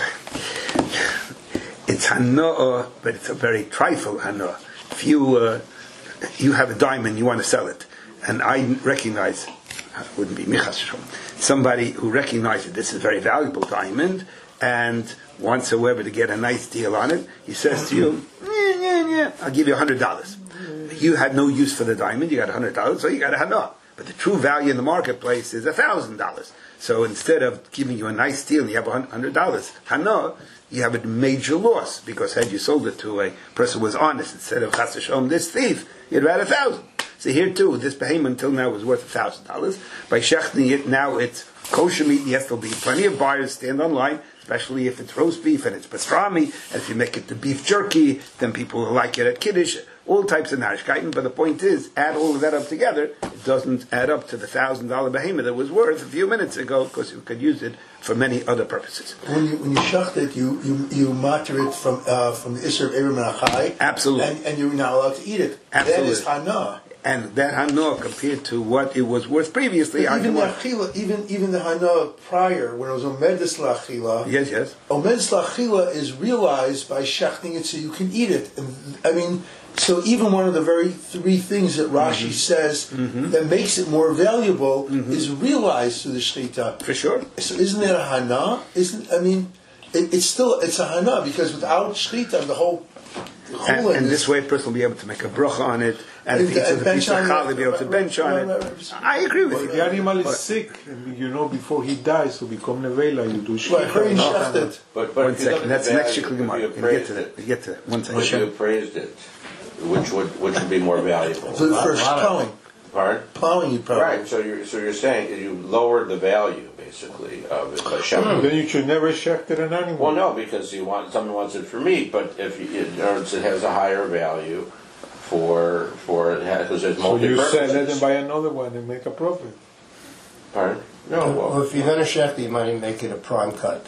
[SPEAKER 1] It's hana, but it's a very trifle hana. If you uh, you have a diamond, you want to sell it, and I recognize, it wouldn't be michas, somebody who recognizes this is a very valuable diamond and wants, however, to get a nice deal on it, he says to you, yeah, yeah, yeah, I'll give you a hundred dollars. You had no use for the diamond, you got a hundred dollars, so you got a hana. But the true value in the marketplace is a thousand dollars. So instead of giving you a nice deal and you have a hundred dollars, hana, you have a major loss, because had you sold it to a person who was honest, instead of chas v'shalom, this thief, you'd have had a thousand. So here too, this behemoth until now was worth a thousand dollars. By shechting it, now it's kosher meat. Yes, there'll be plenty of buyers stand online, especially if it's roast beef and it's pastrami, and if you make it to beef jerky, then people will like it at kiddush. All types of narishkeiten, but the point is, add all of that up together, it doesn't add up to the thousand dollar behemoth that was worth a few minutes ago, because you could use it for many other purposes.
[SPEAKER 5] When you when you shecht it, you you you matter it from uh, from the isser of Erim and Achai.
[SPEAKER 1] Absolutely,
[SPEAKER 5] and, and you're not allowed to eat it.
[SPEAKER 1] Absolutely,
[SPEAKER 5] that is hana.
[SPEAKER 1] And that hana compared to what it was worth previously,
[SPEAKER 5] but even the achila, even even the hana prior, when it was omedus lachila.
[SPEAKER 1] Yes, yes.
[SPEAKER 5] Omedus lachila is realized by shechting it so you can eat it. And, I mean. So even one of the very three things that Rashi mm-hmm. says mm-hmm. that makes it more valuable mm-hmm. is realized through the shechita.
[SPEAKER 1] For sure.
[SPEAKER 5] So isn't it a hana? Isn't I mean, it, it's still it's a hana, because without shechita, the whole.
[SPEAKER 1] And, and this way, a person will be able to make a bracha on it, and if it's a piece of chal, they'll be able to bench on it. I agree with you.
[SPEAKER 4] The animal is sick, and you know, before he dies, to become nevela, you do
[SPEAKER 5] shechita.
[SPEAKER 7] But but
[SPEAKER 1] one second, that's next shikli gemara. We get to that. We get to that. One second.
[SPEAKER 7] If you appraised it, which would which would be more valuable?
[SPEAKER 5] For, for plowing.
[SPEAKER 7] Pardon?
[SPEAKER 5] Plowing, you probably.
[SPEAKER 7] Right. So you're so you're saying you lowered the value basically of it by shechting.
[SPEAKER 4] Then you should never shecht an animal.
[SPEAKER 7] Well, no, because you want someone wants it for meat, but if you, it, it has a higher value for for it because there's multi
[SPEAKER 4] So you
[SPEAKER 7] purposes.
[SPEAKER 4] sell it and buy another one and make a profit.
[SPEAKER 7] Pardon? No,
[SPEAKER 6] Well,
[SPEAKER 7] well,
[SPEAKER 6] if you're going to shecht, you might make it a prime cut.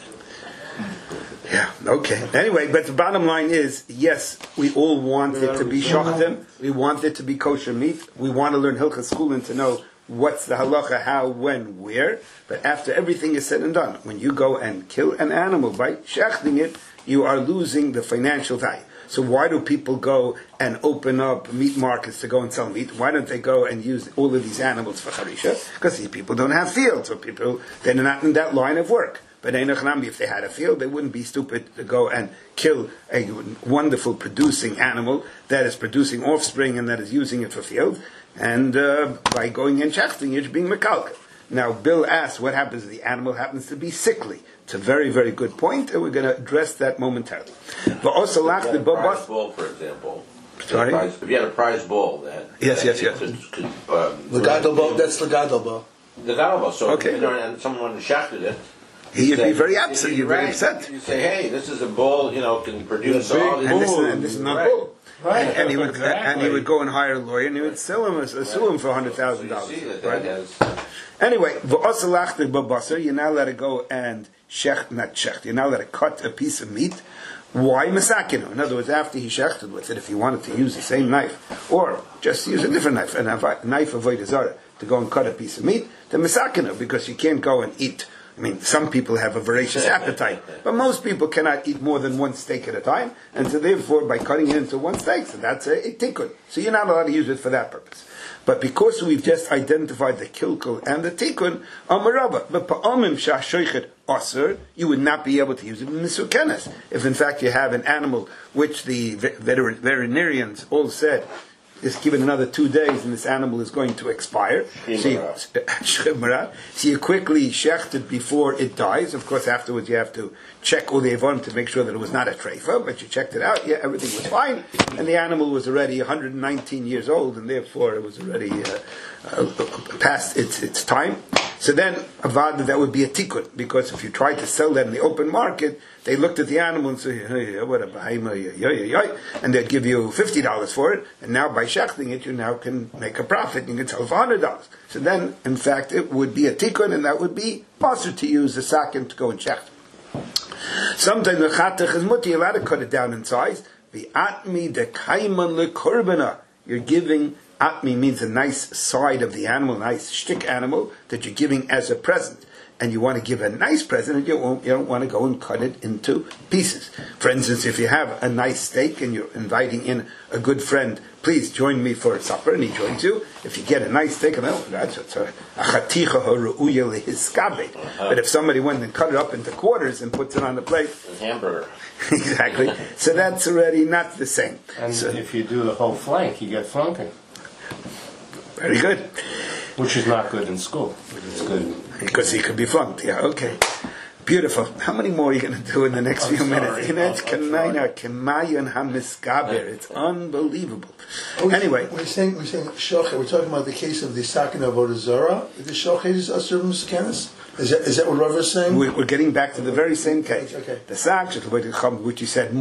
[SPEAKER 1] Yeah, okay. Anyway, but the bottom line is, yes, we all want it to be shachtim. We want it to be kosher meat. We want to learn Hilchas Schulin to know what's the halacha, how, when, where. But after everything is said and done, when you go and kill an animal by shechting it, you are losing the financial value. So why do people go and open up meat markets to go and sell meat? Why don't they go and use all of these animals for charisha? Because these people don't have fields, or people, they're not in that line of work. But if they had a field, they wouldn't be stupid to go and kill a wonderful producing animal that is producing offspring and that is using it for field. And uh, by going and shechting, you're being mekalka. Now, Bill asked, what happens if the animal happens to be sickly? It's a very, very good point, and we're going to address that momentarily. But also,
[SPEAKER 7] if you had a prize bull, for example.
[SPEAKER 1] Sorry?
[SPEAKER 7] Prize, if you had a prize bull that...
[SPEAKER 1] Yes,
[SPEAKER 7] that
[SPEAKER 1] yes, yes.
[SPEAKER 7] Could, could, um,
[SPEAKER 5] Legato bo, that's legato bo.
[SPEAKER 7] The Legato. So
[SPEAKER 1] Okay.
[SPEAKER 7] you know, and someone shechted it.
[SPEAKER 1] He'd
[SPEAKER 7] say-
[SPEAKER 1] be very upset. You're very
[SPEAKER 7] right,
[SPEAKER 1] upset.
[SPEAKER 7] You say, hey, this is a bull, you know, can produce
[SPEAKER 4] big
[SPEAKER 7] all these
[SPEAKER 1] And this, is,
[SPEAKER 7] bulls.
[SPEAKER 1] and this is not
[SPEAKER 7] Right.
[SPEAKER 1] bull.
[SPEAKER 6] Right.
[SPEAKER 1] And, and he would
[SPEAKER 6] Exactly.
[SPEAKER 1] and he would go and hire a lawyer and he would sell him, uh, sue him for a hundred thousand
[SPEAKER 7] So
[SPEAKER 1] dollars.
[SPEAKER 7] you see that
[SPEAKER 1] Right?
[SPEAKER 7] that has...
[SPEAKER 1] Anyway, v'osalachtir babasar, you're now let it go and shecht, not shecht, you're now let it cut a piece of meat. Why masakino? In other words, after he shechted with it, if he wanted to use the same knife, or just use a different knife, a knife of avodah zarah, to go and cut a piece of meat, then masakino, because you can't go and eat. I mean, some people have a voracious appetite, but most people cannot eat more than one steak at a time, and so therefore, by cutting it into one steak, so that's a, a tikkun. So you're not allowed to use it for that purpose. But because we've just identified the kilkul and the tikkun, amarabba, but pa'amim shashoichet aser, you would not be able to use it in misukenes. If in fact you have an animal which the veter- veterinarians all said, just give it another two days and this animal is going to expire. So you, so you quickly shecht it before it dies. Of course, afterwards you have to check all the avon to make sure that it was not a treifa, but you checked it out, yeah, everything was fine, and the animal was already one hundred nineteen years old, and therefore it was already uh, uh, past its its time. So then, avad, that would be a tikkun, because if you try to sell that in the open market, they looked at the animal and say, hey, what a behemoth, and they'd give you fifty dollars for it, and now by shechting it, you now can make a profit, you can sell for one hundred dollars. So then, in fact, it would be a tikkun, and that would be possible to use the sakin to go and shecht. Sometimes the chatach is muti, you're allowed to cut it down in size. The atmi de kaiman le kurbana, you're giving. Atmi means a nice side of the animal, a nice shtick animal that you're giving as a present. And you want to give a nice present, and you, won't, you don't want to go and cut it into pieces. For instance, if you have a nice steak and you're inviting in a good friend, please join me for supper, and he joins you. If you get a nice steak, and oh, that's a chaticha haru'uya lehiskabe. But if somebody went and cut it up into quarters and puts it on the plate,
[SPEAKER 7] A hamburger.
[SPEAKER 1] exactly. So that's already not the same.
[SPEAKER 6] And
[SPEAKER 1] So,
[SPEAKER 6] if you do the whole flank, you get flunking,
[SPEAKER 1] very good.
[SPEAKER 6] which is not good in school. But it's good.
[SPEAKER 1] Because he could be flunked. Yeah, okay. Beautiful. How many more are you going to do in the next
[SPEAKER 6] I'm
[SPEAKER 1] few
[SPEAKER 6] sorry.
[SPEAKER 1] minutes? You know, it's
[SPEAKER 6] I'm sorry.
[SPEAKER 1] kanaina, kemayon hamiskaber. It's unbelievable.
[SPEAKER 5] Oh, we-
[SPEAKER 1] Anyway,
[SPEAKER 5] we're saying we're saying shochet. We're talking about the case of the sakin of avodah zarah. The shochet is asur b'miskenes. Is that is that what Rav is saying?
[SPEAKER 1] we- we're getting back to the very same case.
[SPEAKER 5] Okay.
[SPEAKER 1] The sak, which you said,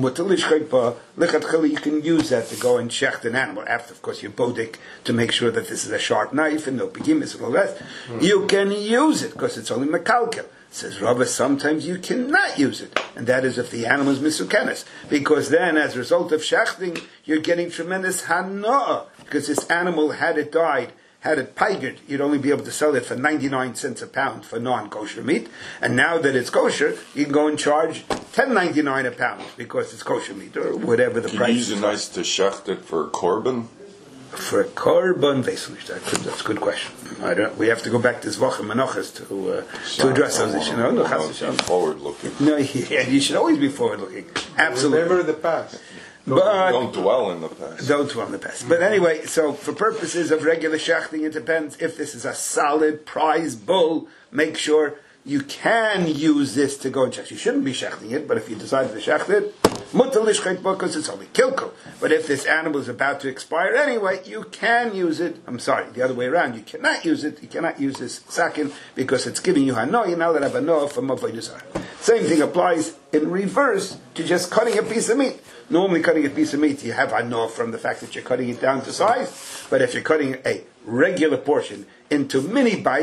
[SPEAKER 1] you can use that to go and shecht an animal. After, of course, you bodik to make sure that this is a sharp knife and no begimis and all that.
[SPEAKER 5] Hmm.
[SPEAKER 1] You can use it because it's only mekalkel. Says Rava, sometimes you cannot use it, and that is if the animal is misukenes, because then, as a result of shechting, you're getting tremendous hana'ah, because this animal, had it died, had it pigered, you'd only be able to sell it for ninety-nine cents a pound for non-kosher meat, and now that it's kosher, you can go and charge ten ninety-nine a pound, because it's kosher meat, or whatever the
[SPEAKER 3] Can
[SPEAKER 1] price
[SPEAKER 3] you use
[SPEAKER 1] is.
[SPEAKER 3] a nice to shecht it for korban?
[SPEAKER 1] For korban veselish, that's a good question. I don't. We have to go back to Zvach and Menachos to uh, to address those issues. No, no, chas v'shalom.
[SPEAKER 3] Forward looking.
[SPEAKER 1] No, yeah, you should always be forward-looking. Absolutely.
[SPEAKER 4] Remember the past.
[SPEAKER 1] But
[SPEAKER 3] Don't dwell in the past.
[SPEAKER 1] don't dwell in the past. But anyway, so for purposes of regular shechting, it depends. If this is a solid prize bull, make sure you can use this to go and shecht. You shouldn't be shechting it, but if you decide to shecht it, mutar lishchet because it's only kilkel. But if this animal is about to expire anyway, you can use it. I'm sorry, the other way around. You cannot use it. You cannot use this sakin because it's giving you hano. You now that have hano from avodah zarah. Same thing applies in reverse to just cutting a piece of meat. Normally, cutting a piece of meat, you have hano from the fact that you're cutting it down to size. But if you're cutting a regular portion into mini bites,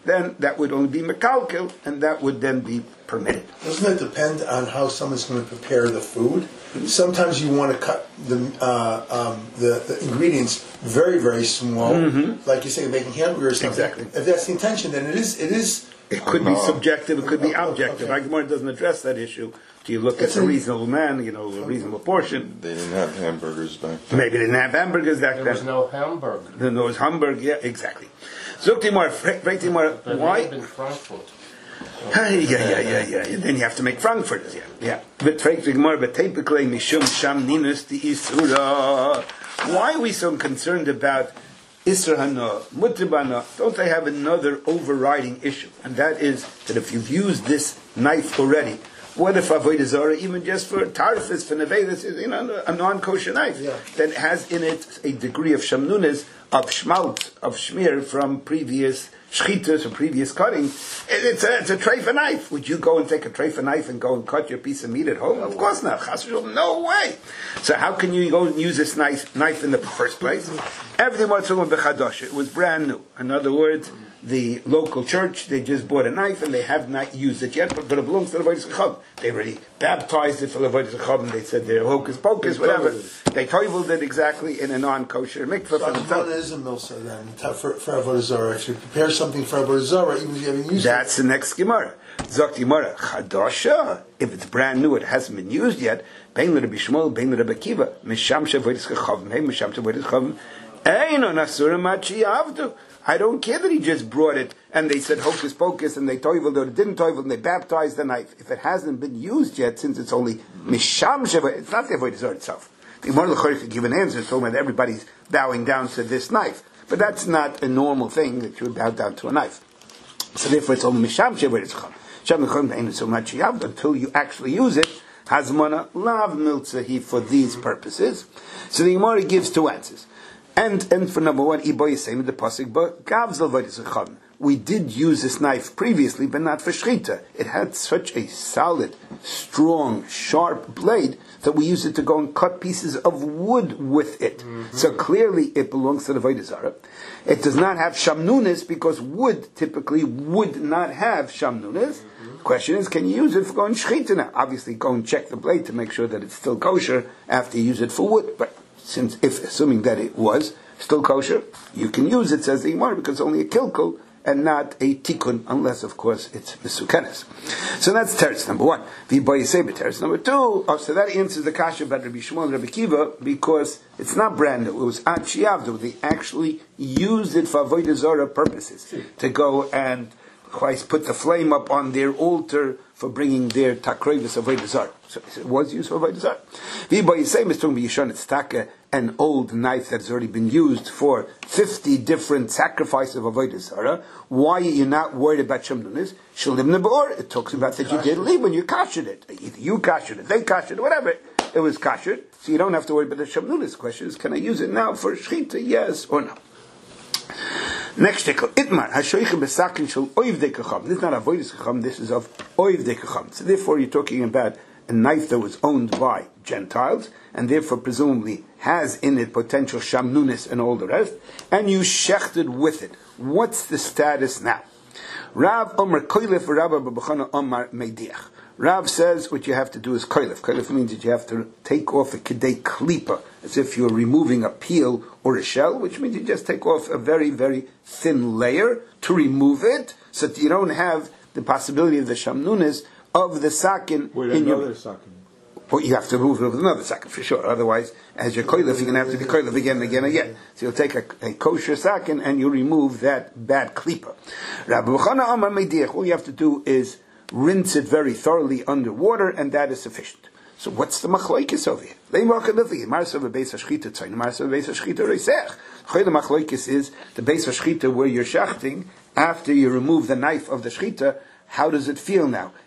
[SPEAKER 1] then that would only be mekalkel, and that would then be permitted.
[SPEAKER 5] Doesn't it depend on how someone's going to prepare the food? Sometimes you want to cut the uh, um, the, the ingredients very, very small,
[SPEAKER 1] Mm-hmm.
[SPEAKER 5] like you say, making hamburgers or something.
[SPEAKER 1] Exactly.
[SPEAKER 5] If that's the intention, then it is. It is.
[SPEAKER 1] It could be
[SPEAKER 3] No.
[SPEAKER 1] subjective, it could be
[SPEAKER 5] Oh,
[SPEAKER 1] objective.
[SPEAKER 5] okay.
[SPEAKER 1] Gemara doesn't address that issue. Do you look at
[SPEAKER 5] It's
[SPEAKER 1] a
[SPEAKER 5] a-
[SPEAKER 1] reasonable man, you know, a reasonable portion?
[SPEAKER 3] They didn't have hamburgers back then.
[SPEAKER 1] Maybe they didn't have hamburgers back
[SPEAKER 6] There
[SPEAKER 1] then.
[SPEAKER 6] was no hamburger.
[SPEAKER 1] Then there was Hamburg, yeah, exactly. Zuktimar, Freitimar,
[SPEAKER 6] But it may
[SPEAKER 1] why?
[SPEAKER 6] have been Frankfurt.
[SPEAKER 1] Hey, yeah, yeah, yeah, yeah. And then you have to make Frankfurters, yeah. Yeah. But Freitimar, but typically, Mishum Sham Ninus the Isura. Why are we so concerned about Isra Hana, Mutribana? Don't they have another overriding issue? And that is that if you've used this knife already, what if Avodah Zarah, even just for Tarfis, for Nevedas, you know, a non-kosher knife,
[SPEAKER 5] Yeah.
[SPEAKER 1] that has in it a degree of Shamnunas, of Shmalt, of Shmir from previous Shchitas or previous cutting, it- it's a, it's a treifa knife. Would you go and take a treifa knife and go and cut your piece of meat at home? Of course not. Chas v'shalom, no way. So how can you go and use this knife, knife in the first place? Everything was b'chadosh. It was brand new. In other words, the local church, they just bought a knife and they have not used it yet, but, but it belongs to the Avodas Chacham. They already baptized it for the Avodas Chacham. They said they're hocus pocus, whatever. They toiveled it exactly in a non-kosher mikveh
[SPEAKER 5] So
[SPEAKER 1] for
[SPEAKER 5] what
[SPEAKER 1] themselves.
[SPEAKER 5] is a milsa then for for Avodah Zarah? If you prepare something for Avodah Zarah, even if you haven't used
[SPEAKER 1] That's the next Gemara. Zok Gemara, Chadasha, if it's brand new, it hasn't been used yet, Bein Rabbi Shmuel, Bein Rabbi Akiva, Misham Shavodas Chachavim, Hey, Misham Shavodas Chachavim, Eino Nasura Machi Avdu. I don't care that he just brought it and they said hocus pocus and they toiveled or it didn't toivel and they baptized the knife. If it hasn't been used yet, since it's only Misham Shavodas, it's not the Avodah Zarah itself. The Gemara L'chorah could give an answer, talking about everybody's bowing down to this knife. But that's not a normal thing that you would bow down to a knife. So therefore it's only Misham Shavodas Chachavim. Sham Chachavim ain't so much Yavd until you actually use it. Hazmana lav miltzahi for these purposes. So the Gemara gives two answers. And and for number one, Ibo Yisem the pasuk, but Gavz Avodas Chachavim. We did use this knife previously, but not for shchita. It had such a solid, strong, sharp blade that we use it to go and cut pieces of wood with it. Mm-hmm. So clearly, it belongs to the Avodah Zarah. It does not have shamnunis because wood typically would not have shamnunis. Mm-hmm. The question is, can you use it for going shchita now? Obviously, go and check the blade to make sure that it's still kosher after you use it for wood. But since, if assuming that it was still kosher, you can use it, says the Gemara, because it's only a kilkul and not a tikkun, unless, of course, it's mesukenes. So that's teretz number one. V'boyesebe teretz number two. Oh, so that answers the kasha about Rabbi Shmuel and Rabbi Kiva, because it's not brand new. It was at Shiavdu. They actually used it for Avodah Zarah purposes, to go and Christ put the flame up on their altar for bringing their takrevis of Avodah Zarah. So it was used for Avodah Zarah. V'boyesebe is talking about Yishon Tztaka, an old knife that has already been used for fifty different sacrifices of Avodah Zarah. Why are you not worried about Shamnunis? Shalim Nebor, it talks about that you did leave when you kashered it. Either you kashered it, they kashered it, whatever. It was kashered, so you don't have to worry about the Shamnunis. The question is, can I use it now for Shechita, yes or no? Next tickle, Itmar, Hashoichem Besakin Shal Oivdei Kacham. This is not Avodah Kacham, this is of Oivdei Kacham. So therefore you're talking about a knife that was owned by Gentiles, and therefore presumably has in it potential shamnunis and all the rest, and you shechted with it. What's the status now? Rav Omer Koilef, Rabbi B'Chana Omar Mediach. Rav says what you have to do is koilef. Koilef means that you have to take off a kedei klipa, as if you're removing a peel or a shell, which means you just take off a very, very thin layer to remove it, so that you don't have the possibility of the shamnunis of the sakin
[SPEAKER 4] with
[SPEAKER 1] in
[SPEAKER 4] another
[SPEAKER 1] your...
[SPEAKER 4] sakin.
[SPEAKER 1] Well, you have to remove it with another sakin for sure. Otherwise, as you're koilef, you're going to have to be koilef again and again and again. So you'll take a, a kosher sakin and you remove that bad klipa. Rabbi B'Chana Amar Mediach. All you have to do is rinse it very thoroughly under water, and that is sufficient. So what's the machlokes over here? The machlokes is the base of shchita where you're shachting after you remove the knife of the shchita. How does it feel now?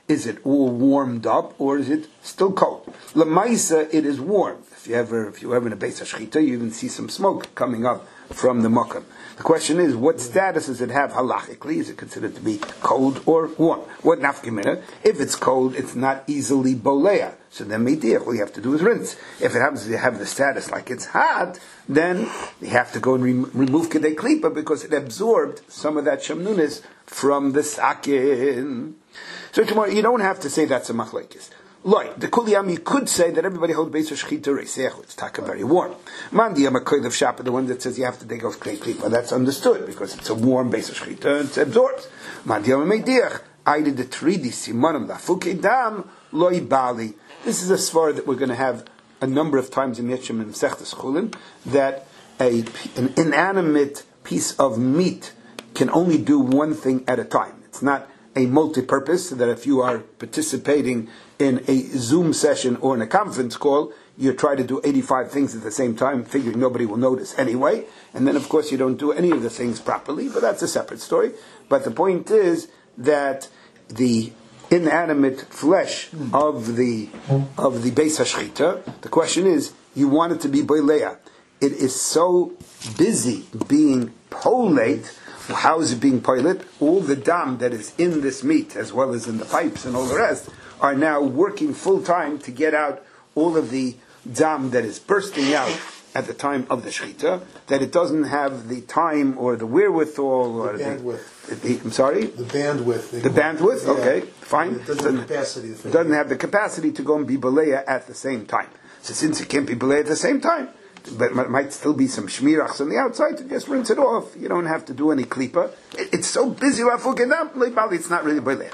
[SPEAKER 1] Is it all warmed up or is it still cold? Lamaisa, it is warm. If you ever, if you're ever in a Beis HaShchita, you even see some smoke coming up from the makam. The question is, what status does it have halachically? Is it considered to be cold or warm? What nafkimina? If it's cold, it's not easily bolea. So then meitiach, all you have to do is rinse. If it happens to have the status like it's hot, then you have to go and re- remove kedei klipa because it absorbed some of that shamnunis from the sakin. So tomorrow, you don't have to say that's a machlekes. Like the kuliyam, you could say that everybody holds Beis HaShchita reisechu. It's taka very warm. Mandiyam akoylev shapa, the one that says you have to take off klei klipa. That's understood because it's a warm Beis HaShchita and it absorbs. Mandiyam meidiach aide the tridi simanam lafuke dam loy bali. This is a svar that we're going to have a number of times in Yetchim and Sechtes Chulin, that a an inanimate piece of meat can only do one thing at a time. It's not a multi-purpose, so that if you are participating in a Zoom session or in a conference call, you try to do eighty-five things at the same time, figuring nobody will notice anyway, and then of course you don't do any of the things properly, but that's a separate story. But the point is that the inanimate flesh of the of the Beis HaShchita, the question is, you want it to be boilea. It is so busy being polate. How is it being pilot? All the dam that is in this meat, as well as in the pipes and all the rest, are now working full time to get out all of the dam that is bursting out at the time of the shechita, that it doesn't have the time or the wherewithal or
[SPEAKER 5] the bandwidth.
[SPEAKER 1] The, the, I'm sorry?
[SPEAKER 5] The bandwidth.
[SPEAKER 1] The bandwidth?
[SPEAKER 5] Yeah.
[SPEAKER 1] Okay, fine.
[SPEAKER 5] It doesn't have the capacity.
[SPEAKER 1] It doesn't have the capacity to go and be Beleya at the same time. So since it can't be Beleya at the same time, but it might still be some shmirachs on the outside, to just rinse it off. You don't have to do any klipa. It, it's so busy, it's not really Beleya.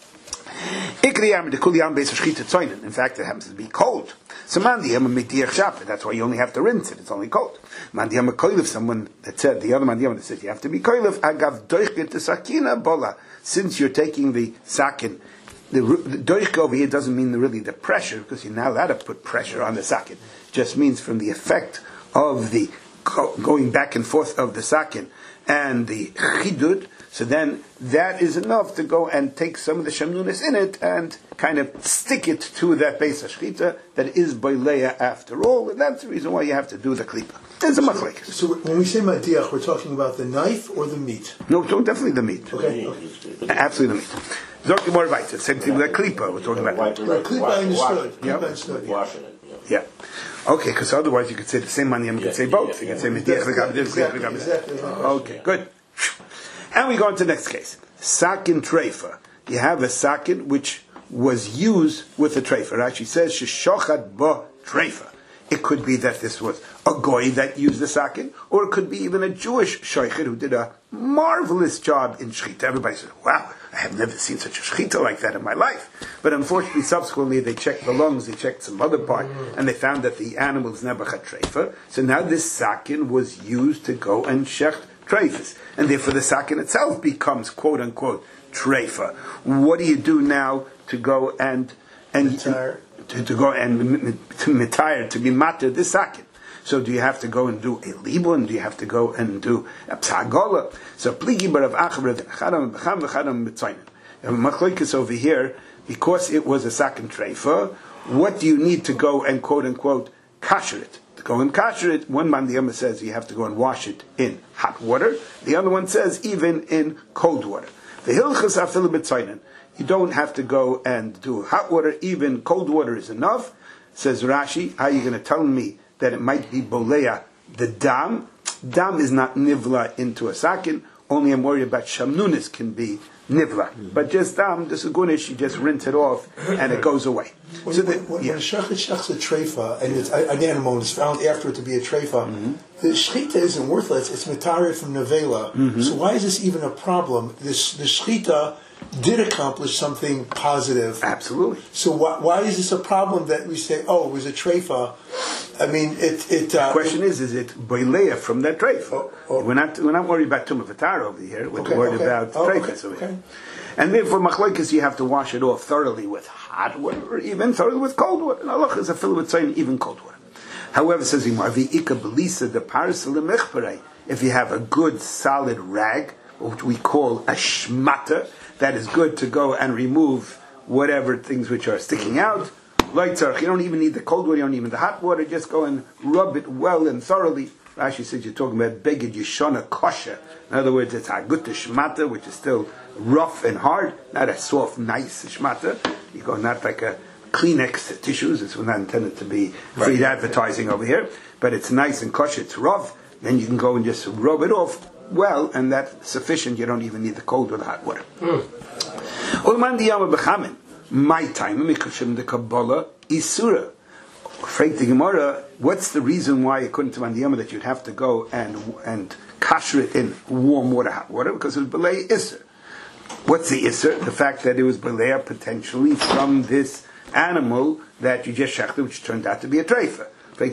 [SPEAKER 1] In fact, it happens to be cold. So that's why you only have to rinse it. It's only cold. Someone that said, the other mandiyam that said you have to be koilef, agav doichget the sakina bola. Since you're taking the sakin, the, the doichke over here doesn't mean the, really the pressure, because you're not allowed to put pressure on the sakin. It just means from the effect of the going back and forth of the sakin and the chidud. So then that is enough to go and take some of the shamnunis in it and kind of stick it to that Beis HaShchita that is boileya after all, and that's the reason why you have to do the klipa. There's a machlek.
[SPEAKER 5] So when we say madiach, we're talking about the knife or the meat?
[SPEAKER 1] No, definitely the meat.
[SPEAKER 5] Okay. okay.
[SPEAKER 1] Absolutely the meat. Zorki more weiter. Same thing with the klipa. We're talking about.
[SPEAKER 5] Right, klipa I understood. Klipa
[SPEAKER 1] Yep.
[SPEAKER 5] understood.
[SPEAKER 7] Washing it.
[SPEAKER 1] Yeah. Okay, because otherwise you could say the same money, you could say both. You could say madiach
[SPEAKER 5] Exactly,
[SPEAKER 1] v'gam
[SPEAKER 5] exactly.
[SPEAKER 1] Okay, good. And we go on to the next case. Sakin treifa. You have a sakin which was used with a treifa. Rashi says, sheshochat ba treifa. It could be that this was a goy that used the sakin, or it could be even a Jewish shaykhid who did a marvelous job in shechita. Everybody says, wow, I have never seen such a shechita like that in my life. But unfortunately, subsequently, they checked the lungs, they checked some other part, and they found that the animal's never had treifa. So now this sakin was used to go and shecht treifas, and therefore the sakin itself becomes quote unquote treifa. What do you do now to go and and to, to go and to mitire, to be matter this sakin? So do you have to go and do a libun? Do you have to go and do a psagola? So pligi barav achrav chadam b'cham v'chadam b'tzaynim. Machlokes over here, because it was a sakin treifa. What do you need to go and quote unquote kasher it? Go and kasher it. One man, the Yama says you have to go and wash it in hot water. The other one says even in cold water. The hilchas afilu b'tzaynin. You don't have to go and do hot water. Even cold water is enough. Says Rashi, how are you going to tell me that it might be boleya the dam? Dam is not nivla into a sakin. Only I'm worried about shamnunis can be nivla. Mm-hmm. But just dam, this is gunish, you just rinse it off and it goes away.
[SPEAKER 5] When,
[SPEAKER 1] so the,
[SPEAKER 5] when,
[SPEAKER 1] yeah.
[SPEAKER 5] when a shechet shechs a treifa, and it's, an animal is found after it to be a treifa, mm-hmm. the shechita isn't worthless, it's mitarid from nevela. Mm-hmm. So why is this even a problem? This the shechita did accomplish something positive.
[SPEAKER 1] Absolutely.
[SPEAKER 5] So why, why is this a problem that we say, oh, it was a treifa? I mean, it... it uh,
[SPEAKER 1] the question
[SPEAKER 5] it,
[SPEAKER 1] is, is it boileya from that treifa? Oh, oh. We're not we're not worried about tumah v'tar over here. We're okay, worried okay. about
[SPEAKER 5] oh,
[SPEAKER 1] treifas
[SPEAKER 5] okay,
[SPEAKER 1] over
[SPEAKER 5] okay.
[SPEAKER 1] here. And therefore, machlokes, you have to wash it off thoroughly with hot water, or even thoroughly with cold water. And Allah is a fill with saying even cold water. However, says Imar, v'ika belisa the parsel mechperei. If you have a good solid rag, which we call a shmata, that is good to go and remove whatever things which are sticking out. Like tzarich, you don't even need the cold water, you don't even need the hot water, just go and rub it well and thoroughly. Rashi says you're talking about beged yeshana kosher. In other words, it's agutta shmata, which is still rough and hard, not a soft, nice shmata. You go not like a Kleenex tissues, it's not intended to be free advertising over here, but it's nice and kosher, it's rough, then you can go and just rub it off well, and that's sufficient, you don't even need the cold or the hot water. Mm. My time, the Kabbalah Isura. Frank the Gemara, what's the reason why, according to Mandiyama, that you'd have to go and and kasher it in warm water, hot water? Because it was Belay Isser. What's the Isser? The fact that it was Belay potentially from this animal that you just shechted, which turned out to be a treifa.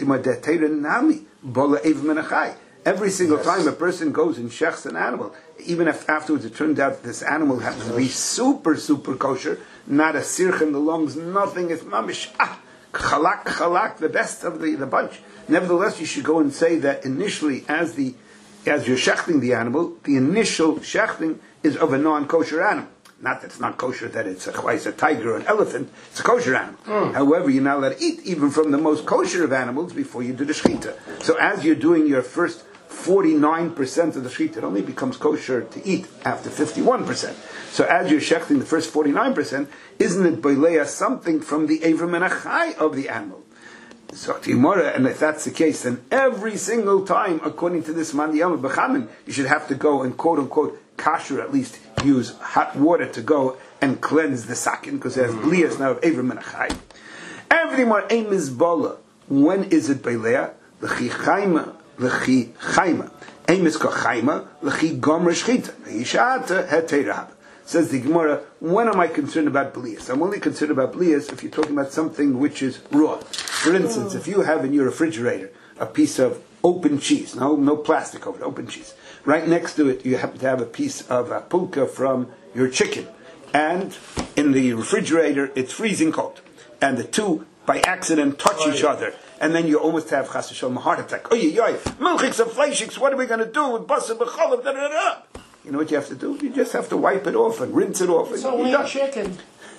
[SPEAKER 1] Every single yes. time a person goes and shechs an animal, even if afterwards it turned out that this animal happens to be super, super kosher, not a sirch in the lungs, nothing, it's mamish, ah, chalak, chalak, the best of the, the bunch. Nevertheless, you should go and say that initially, as the as you're shechting the animal, the initial shechting is of a non-kosher animal. Not that it's not kosher, that it's a, it's a tiger or an elephant, it's a kosher animal. Mm. However, you're not allowed to eat even from the most kosher of animals before you do the shechita. So as you're doing your first forty-nine percent of the shechita, it only becomes kosher to eat after fifty-one percent. So as you're shechting the first forty-nine percent, isn't it boileya something from the evrim and achai of the animal? So Timora, and if that's the case, then every single time, according to this Mandiyama B'chamin, you should have to go and quote unquote kasher, at least use hot water to go and cleanse the sakin, because it has blias now of evrim and achai. Every more aim is bola. When is it boileya? L'chi chayma, l'chi chayma. Aim is kochayma, l'chi gomer shchita. Yishata heterab. Says the Gemara, when am I concerned about blias? I'm only concerned about blias if you're talking about something which is raw. For instance, if you have in your refrigerator a piece of open cheese, no no plastic over it, open cheese. Right next to it, you happen to have a piece of uh, pulka from your chicken. And in the refrigerator, it's freezing cold. And the two, by accident, touch oh, each yeah. other. And then you almost have chas v'shalom a heart attack. Oh, yeah, yeah. Milchiks and fleishiks, what are we going to do with basar b'cholav? Da, da, da. You know what you have to do? You just have to wipe it off and rinse it off.
[SPEAKER 6] It's
[SPEAKER 1] and
[SPEAKER 6] only chicken.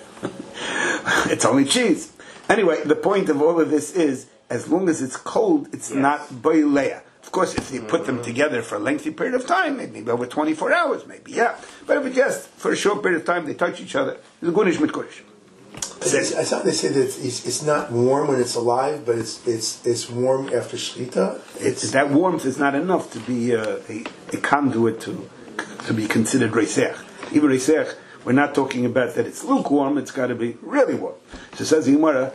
[SPEAKER 1] It's only cheese. Anyway, the point of all of this is, as long as it's cold, it's yes. not boileya. Of course, if you put mm-hmm. them together for a lengthy period of time, maybe over twenty-four hours, maybe, yeah. But if it just, for a short period of time, they touch each other, it's a gunish mit gunish.
[SPEAKER 5] I thought they said that it's, it's not warm when it's alive, but it's it's it's warm after shechita.
[SPEAKER 1] It's, that warmth is not enough to be uh, a, a conduit to to be considered reisech. Even reisech, we're not talking about that it's lukewarm, it's got to be really warm. So says the Gemara,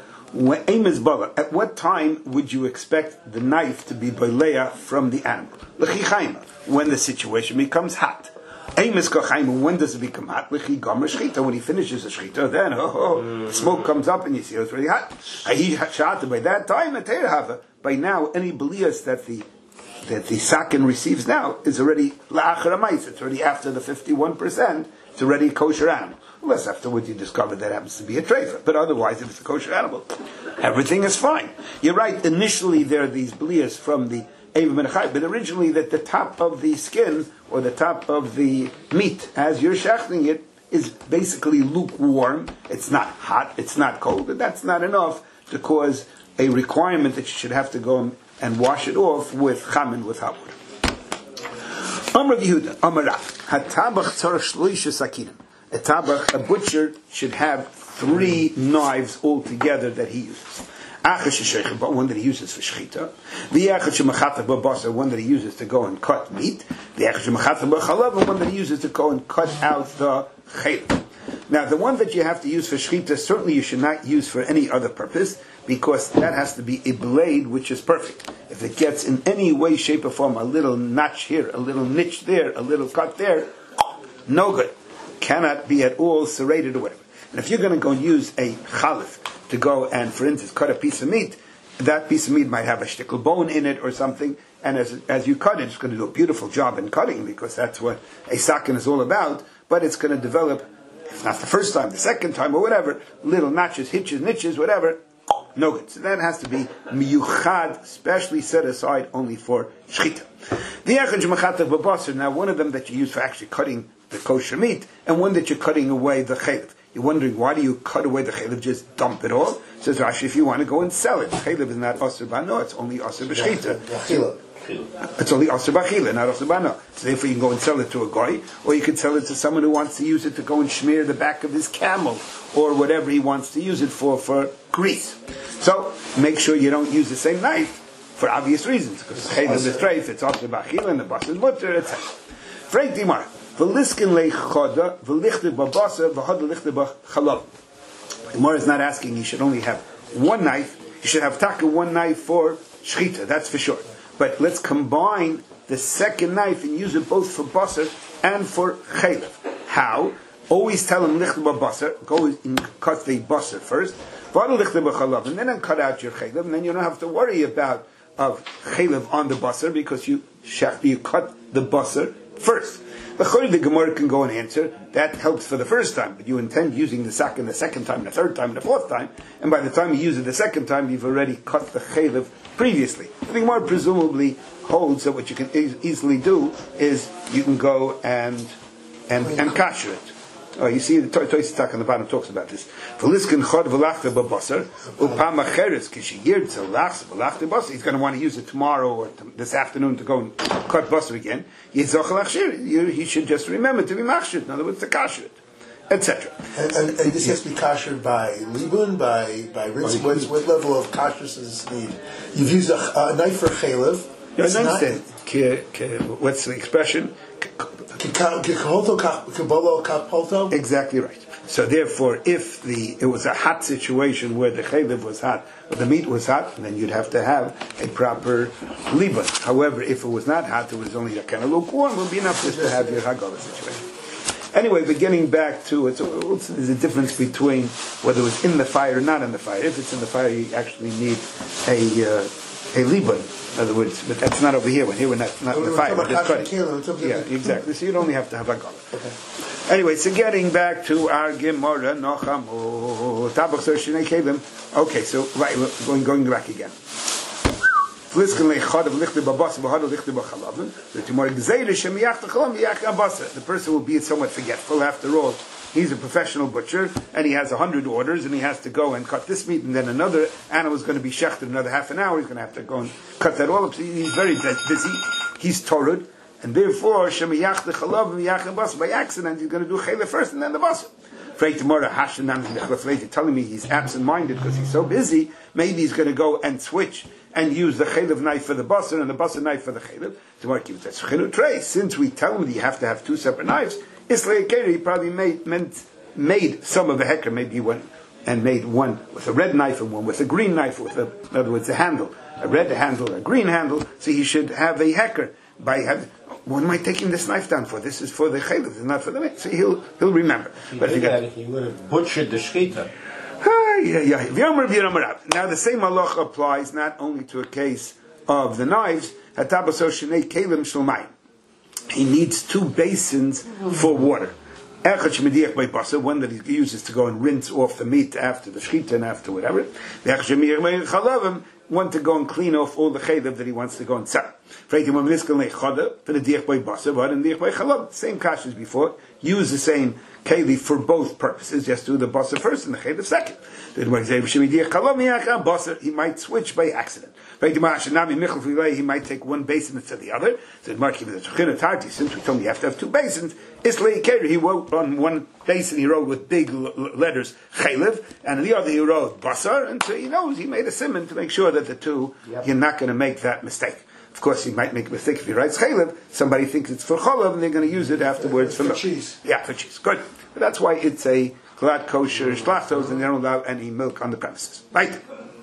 [SPEAKER 1] at what time would you expect the knife to be boileya from the animal? When the situation becomes hot. When does it become hot? When he finishes the shechita, then oh, oh, the smoke comes up and you see it's really hot. By that time, by now, any belias that the that the sakin receives now is already la'achar ha'mais. It's already after the fifty-one percent. It's already a kosher animal. Unless afterwards you discover that happens to be a treifa. But otherwise, if it's a kosher animal, everything is fine. You're right. Initially, there are these blias from the evim and achai, but originally, that the top of the skin or the top of the meat, as you're shechting it, is basically lukewarm. It's not hot. It's not cold. But that's not enough to cause a requirement that you should have to go and wash it off with chamin, with hot water. Amar Yehuda, Amar Rav, hatabach tzarich shloisha sakinim. A tabach, a butcher, should have three knives altogether that he uses. Achas shechach, one that he uses for shechita. The achas shemachatach b'basar, one that he uses to go and cut meat. The achas shemachatach b'chalav, one that he uses to go and cut out the chaylev. Now, the one that you have to use for shechita, certainly you should not use for any other purpose, because that has to be a blade which is perfect. If it gets in any way, shape, or form a little notch here, a little niche there, a little cut there, no good. Cannot be at all serrated or whatever. And if you're going to go and use a chalif to go and, for instance, cut a piece of meat, that piece of meat might have a shtickle bone in it or something, and as as you cut it, it's going to do a beautiful job in cutting, because that's what a sakin is all about, but it's going to develop, if not the first time, the second time, or whatever, little notches, hitches, niches, whatever, no good. So that has to be miyuchad, specially set aside only for shchita. The echad shemachatach b'basar, now one of them that you use for actually cutting the kosher meat, and one that you're cutting away the chaylev. You're wondering, why do you cut away the chaylev, just dump it all? Says Rashi, if you want to go and sell it. Chaylev is not asur b'ano, it's only asur b'shchita. It's only asur b'achila, not asur b'ano. So therefore you can go and sell it to a goy, or you could sell it to someone who wants to use it to go and smear the back of his camel, or whatever he wants to use it for, for grease. So, make sure you don't use the same knife, for obvious reasons, because chaylev is treif, it's asur b'achila, and the bas is mutter, et cetera. Freit dimar. V'liskin leichoda, v'lichte b'basa, v'hod lichte b'chalav. The Gemara is not asking you should only have one knife, you should have taka one knife for shchita, that's for sure. But let's combine the second knife and use it both for basar and for chaylev. How? Always tell him lichte b'basar, go and cut the basar first, v'hod lichte b'chalav, and then cut out your chaylev, and then you don't have to worry about of chaylev on the basar, because you, you cut the basar first. The Gemara can go and answer, that helps for the first time, but you intend using the second, the second time, the third time, the fourth time, and by the time you use it the second time, you've already cut the chaylev previously. The Gemara presumably holds that what you can e- easily do is you can go and and, and kasher it. Oh, you see, the Toys Talk on the bottom talks about this. V'liskin chod v'lachte b'basar, upam acheres kishiyir tzalachs v'lachte b'basar. He's going to want to use it tomorrow or t- this afternoon to go and cut basar again. Yizoch lachshir. He should just remember to be machshir. In other words, to kasher it, et cetera.
[SPEAKER 5] And, and, and this has to be kashered by libun, by by rinse. What, what level of kashrus does this need? You've used a, a knife for chaylev.
[SPEAKER 1] Yeah, I understand. Ke, ke, what's the expression? Exactly right. So therefore, if the it was a hot situation where the chaylev was hot, or the meat was hot, then you'd have to have a proper libun. However, if it was not hot, it was only a kind of lukewarm, it would be enough just to have your hagala situation. Anyway, but getting back to it, so there's a difference between whether it was in the fire or not in the fire. If it's in the fire, you actually need a uh, a libun. In other words, but that's not over here. When here we're not, not in the fire. We're just cutting. Yeah, exactly. So you don't only have to have a garlic. Okay. Anyway, so getting back to our Gemara, Nochamu Tabach Shnei Kelim. Okay, so right, we're going going back again. The person will be somewhat forgetful. After all, he's a professional butcher, and he has a hundred orders, and he has to go and cut this meat, and then another animal is going to be shechted another half an hour. He's going to have to go and cut that all up. So he's very busy. He's torud, and therefore, by accident, he's going to do chaylev first, and then the basar. Telling me he's absent-minded because he's so busy. Maybe he's going to go and switch and use the chaylev knife for the basar and the basar knife for the chaylev. Since we tell him that you have to have two separate knives, he probably made meant made some of the hecker, maybe one, and made one with a red knife and one with a green knife, with a, in other words, a handle, a red handle, a green handle. So he should have a hecker. By have, what am I taking this knife down for? This is for the chaylev, it's not for the meat. So he'll he'll remember.
[SPEAKER 6] He
[SPEAKER 1] but if
[SPEAKER 6] did
[SPEAKER 1] you
[SPEAKER 6] that,
[SPEAKER 1] got,
[SPEAKER 6] he would have butchered the shchita.
[SPEAKER 1] yeah, yeah. Now the same halacha applies not only to a case of the knives. He needs two basins for water. One that he uses to go and rinse off the meat after the shchita and after whatever. One to go and clean off all the chaylev that he wants to go and sell. Same kash as before. Use the same keli for both purposes. Just do the basar first and the chaylev second. He might switch by accident. He might take one basin instead of the other. Since we told him you have to have two basins, he wrote on one basin, he wrote with big letters chaylev, and the other he wrote basar, and so he knows he made a simon to make sure that the two, yep. You're not going to make that mistake. Of course, he might make a mistake if he writes chaylev. Somebody thinks it's for chalav, and they're going to use it afterwards
[SPEAKER 5] for,
[SPEAKER 1] for,
[SPEAKER 5] for cheese.
[SPEAKER 1] Yeah, for cheese. Good. But that's why it's a glad kosher shlachtos, and they don't allow any milk on the premises. Right?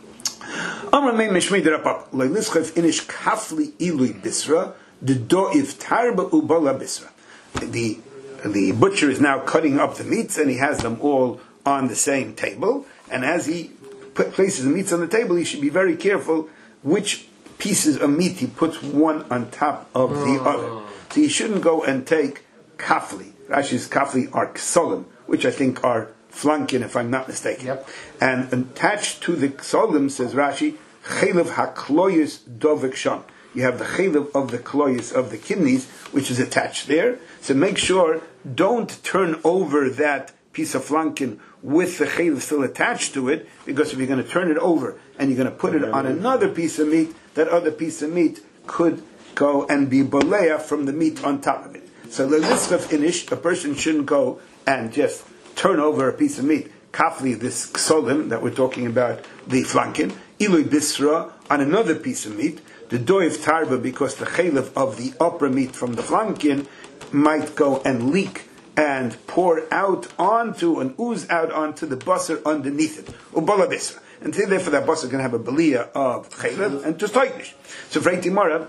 [SPEAKER 1] The the butcher is now cutting up the meats, and he has them all on the same table. And as he put, places the meats on the table, he should be very careful which pieces of meat he puts one on top of the other. So he shouldn't go and take kafli. Rashi's kafli are ksolim, which I think are flankin, if I'm not mistaken. Yep. And attached to the ksolim, says Rashi, chaylev hakloyis dovek sham. You have the chaylev of the kloyis, of the kidneys, which is attached there. So make sure, don't turn over that piece of flanken with the chaylev still attached to it, because if you're going to turn it over and you're going to put it on another piece of meat, that other piece of meat could go and be balea from the meat on top of it. So the list of inish, a person shouldn't go and just turn over a piece of meat, kafli, this ksolim that we're talking about, the flanken, ilui bisra, on another piece of meat, the doiv tarba, because the chaylev of the upper meat from the flanken might go and leak and pour out onto and ooze out onto the basar underneath it. Ubala bisra. And therefore that basar can have a belia of chaylev and just toiknish. So for Eitimara,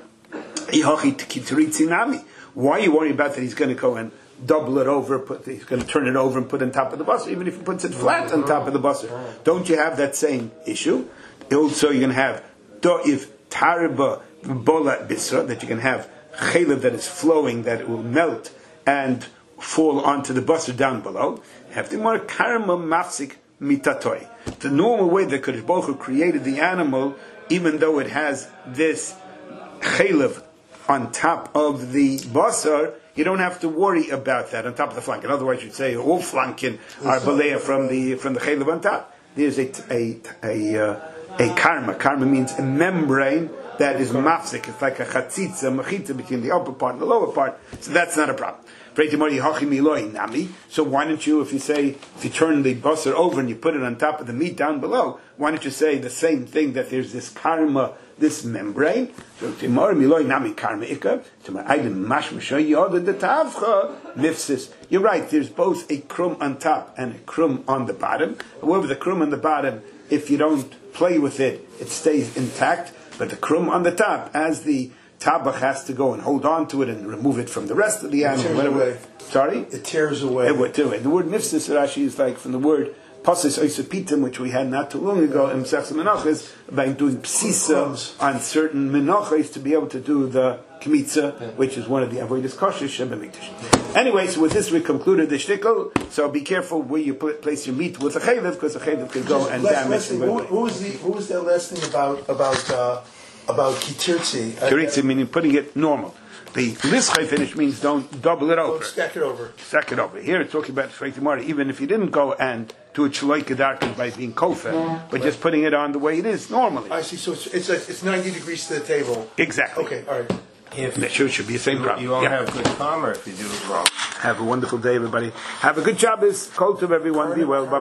[SPEAKER 1] why are you worried about that he's going to go and double it over, put, he's going to turn it over and put it on top of the basar, even if he puts it flat on top of the basar? Don't you have that same issue? Also, you're going to have do'iv tarba bola bisra, that you can have chaylev that is flowing, that it will melt and fall onto the basar down below. Have the more karma mafsik mitatoi. The normal way that Kodesh Baruch Hu created the animal, even though it has this chaylev on top of the basar, you don't have to worry about that on top of the flanken. Otherwise, you'd say all flanken are balea from the from the chaylev on top. There's a a a, uh, a karma. Karma means a membrane that is mafsik. It's like a chatzitza, mechitza between the upper part and the lower part. So that's not a problem. So why don't you, if you say, if you turn the basar over and you put it on top of the meat down below, why don't you say the same thing, that there's this karma, this membrane? So you're right, there's both a krum on top and a krum on the bottom. However, the krum on the bottom, if you don't play with it, it stays intact. But the krum on the top, as the tabach has to go and hold on to it and remove it from the rest of the animal. Whatever. Sorry?
[SPEAKER 5] It tears away.
[SPEAKER 1] It would do it. The word nifsis, Rashi, is like from the word pasis oisapitim, which we had not too long ago in Mesechus Menachos, about doing psisa on certain menachos to be able to do the kmitza, yeah, which is one of the avodas kosher sheba mikdash. Anyway, so with this we concluded the shtickle. So be careful where you put, place your meat with a chaylev, because a chaylev could go and
[SPEAKER 5] last,
[SPEAKER 1] damage
[SPEAKER 5] last thing,
[SPEAKER 1] it.
[SPEAKER 5] who, who was the who was that last thing about about uh, about kitirtzi?
[SPEAKER 1] Kitirtzi meaning putting it normal. The lischai finish means don't double it over.
[SPEAKER 5] Don't stack it over.
[SPEAKER 1] Stack it over. Here it's talking about Shveitimari, even if you didn't go and do it shaloi kedarkis by being kofa, but right, just putting it on the way it is normally.
[SPEAKER 5] I see. So it's it's, like, it's ninety degrees to the table.
[SPEAKER 1] Exactly.
[SPEAKER 5] Okay. All right.
[SPEAKER 6] If
[SPEAKER 1] that sure should be the same
[SPEAKER 6] you,
[SPEAKER 1] problem.
[SPEAKER 6] You won't
[SPEAKER 1] yeah.
[SPEAKER 6] have good karma if you do it wrong.
[SPEAKER 1] Have a wonderful day, everybody. Have a good Shabbos. Kol tov, everyone. Be well. Bye.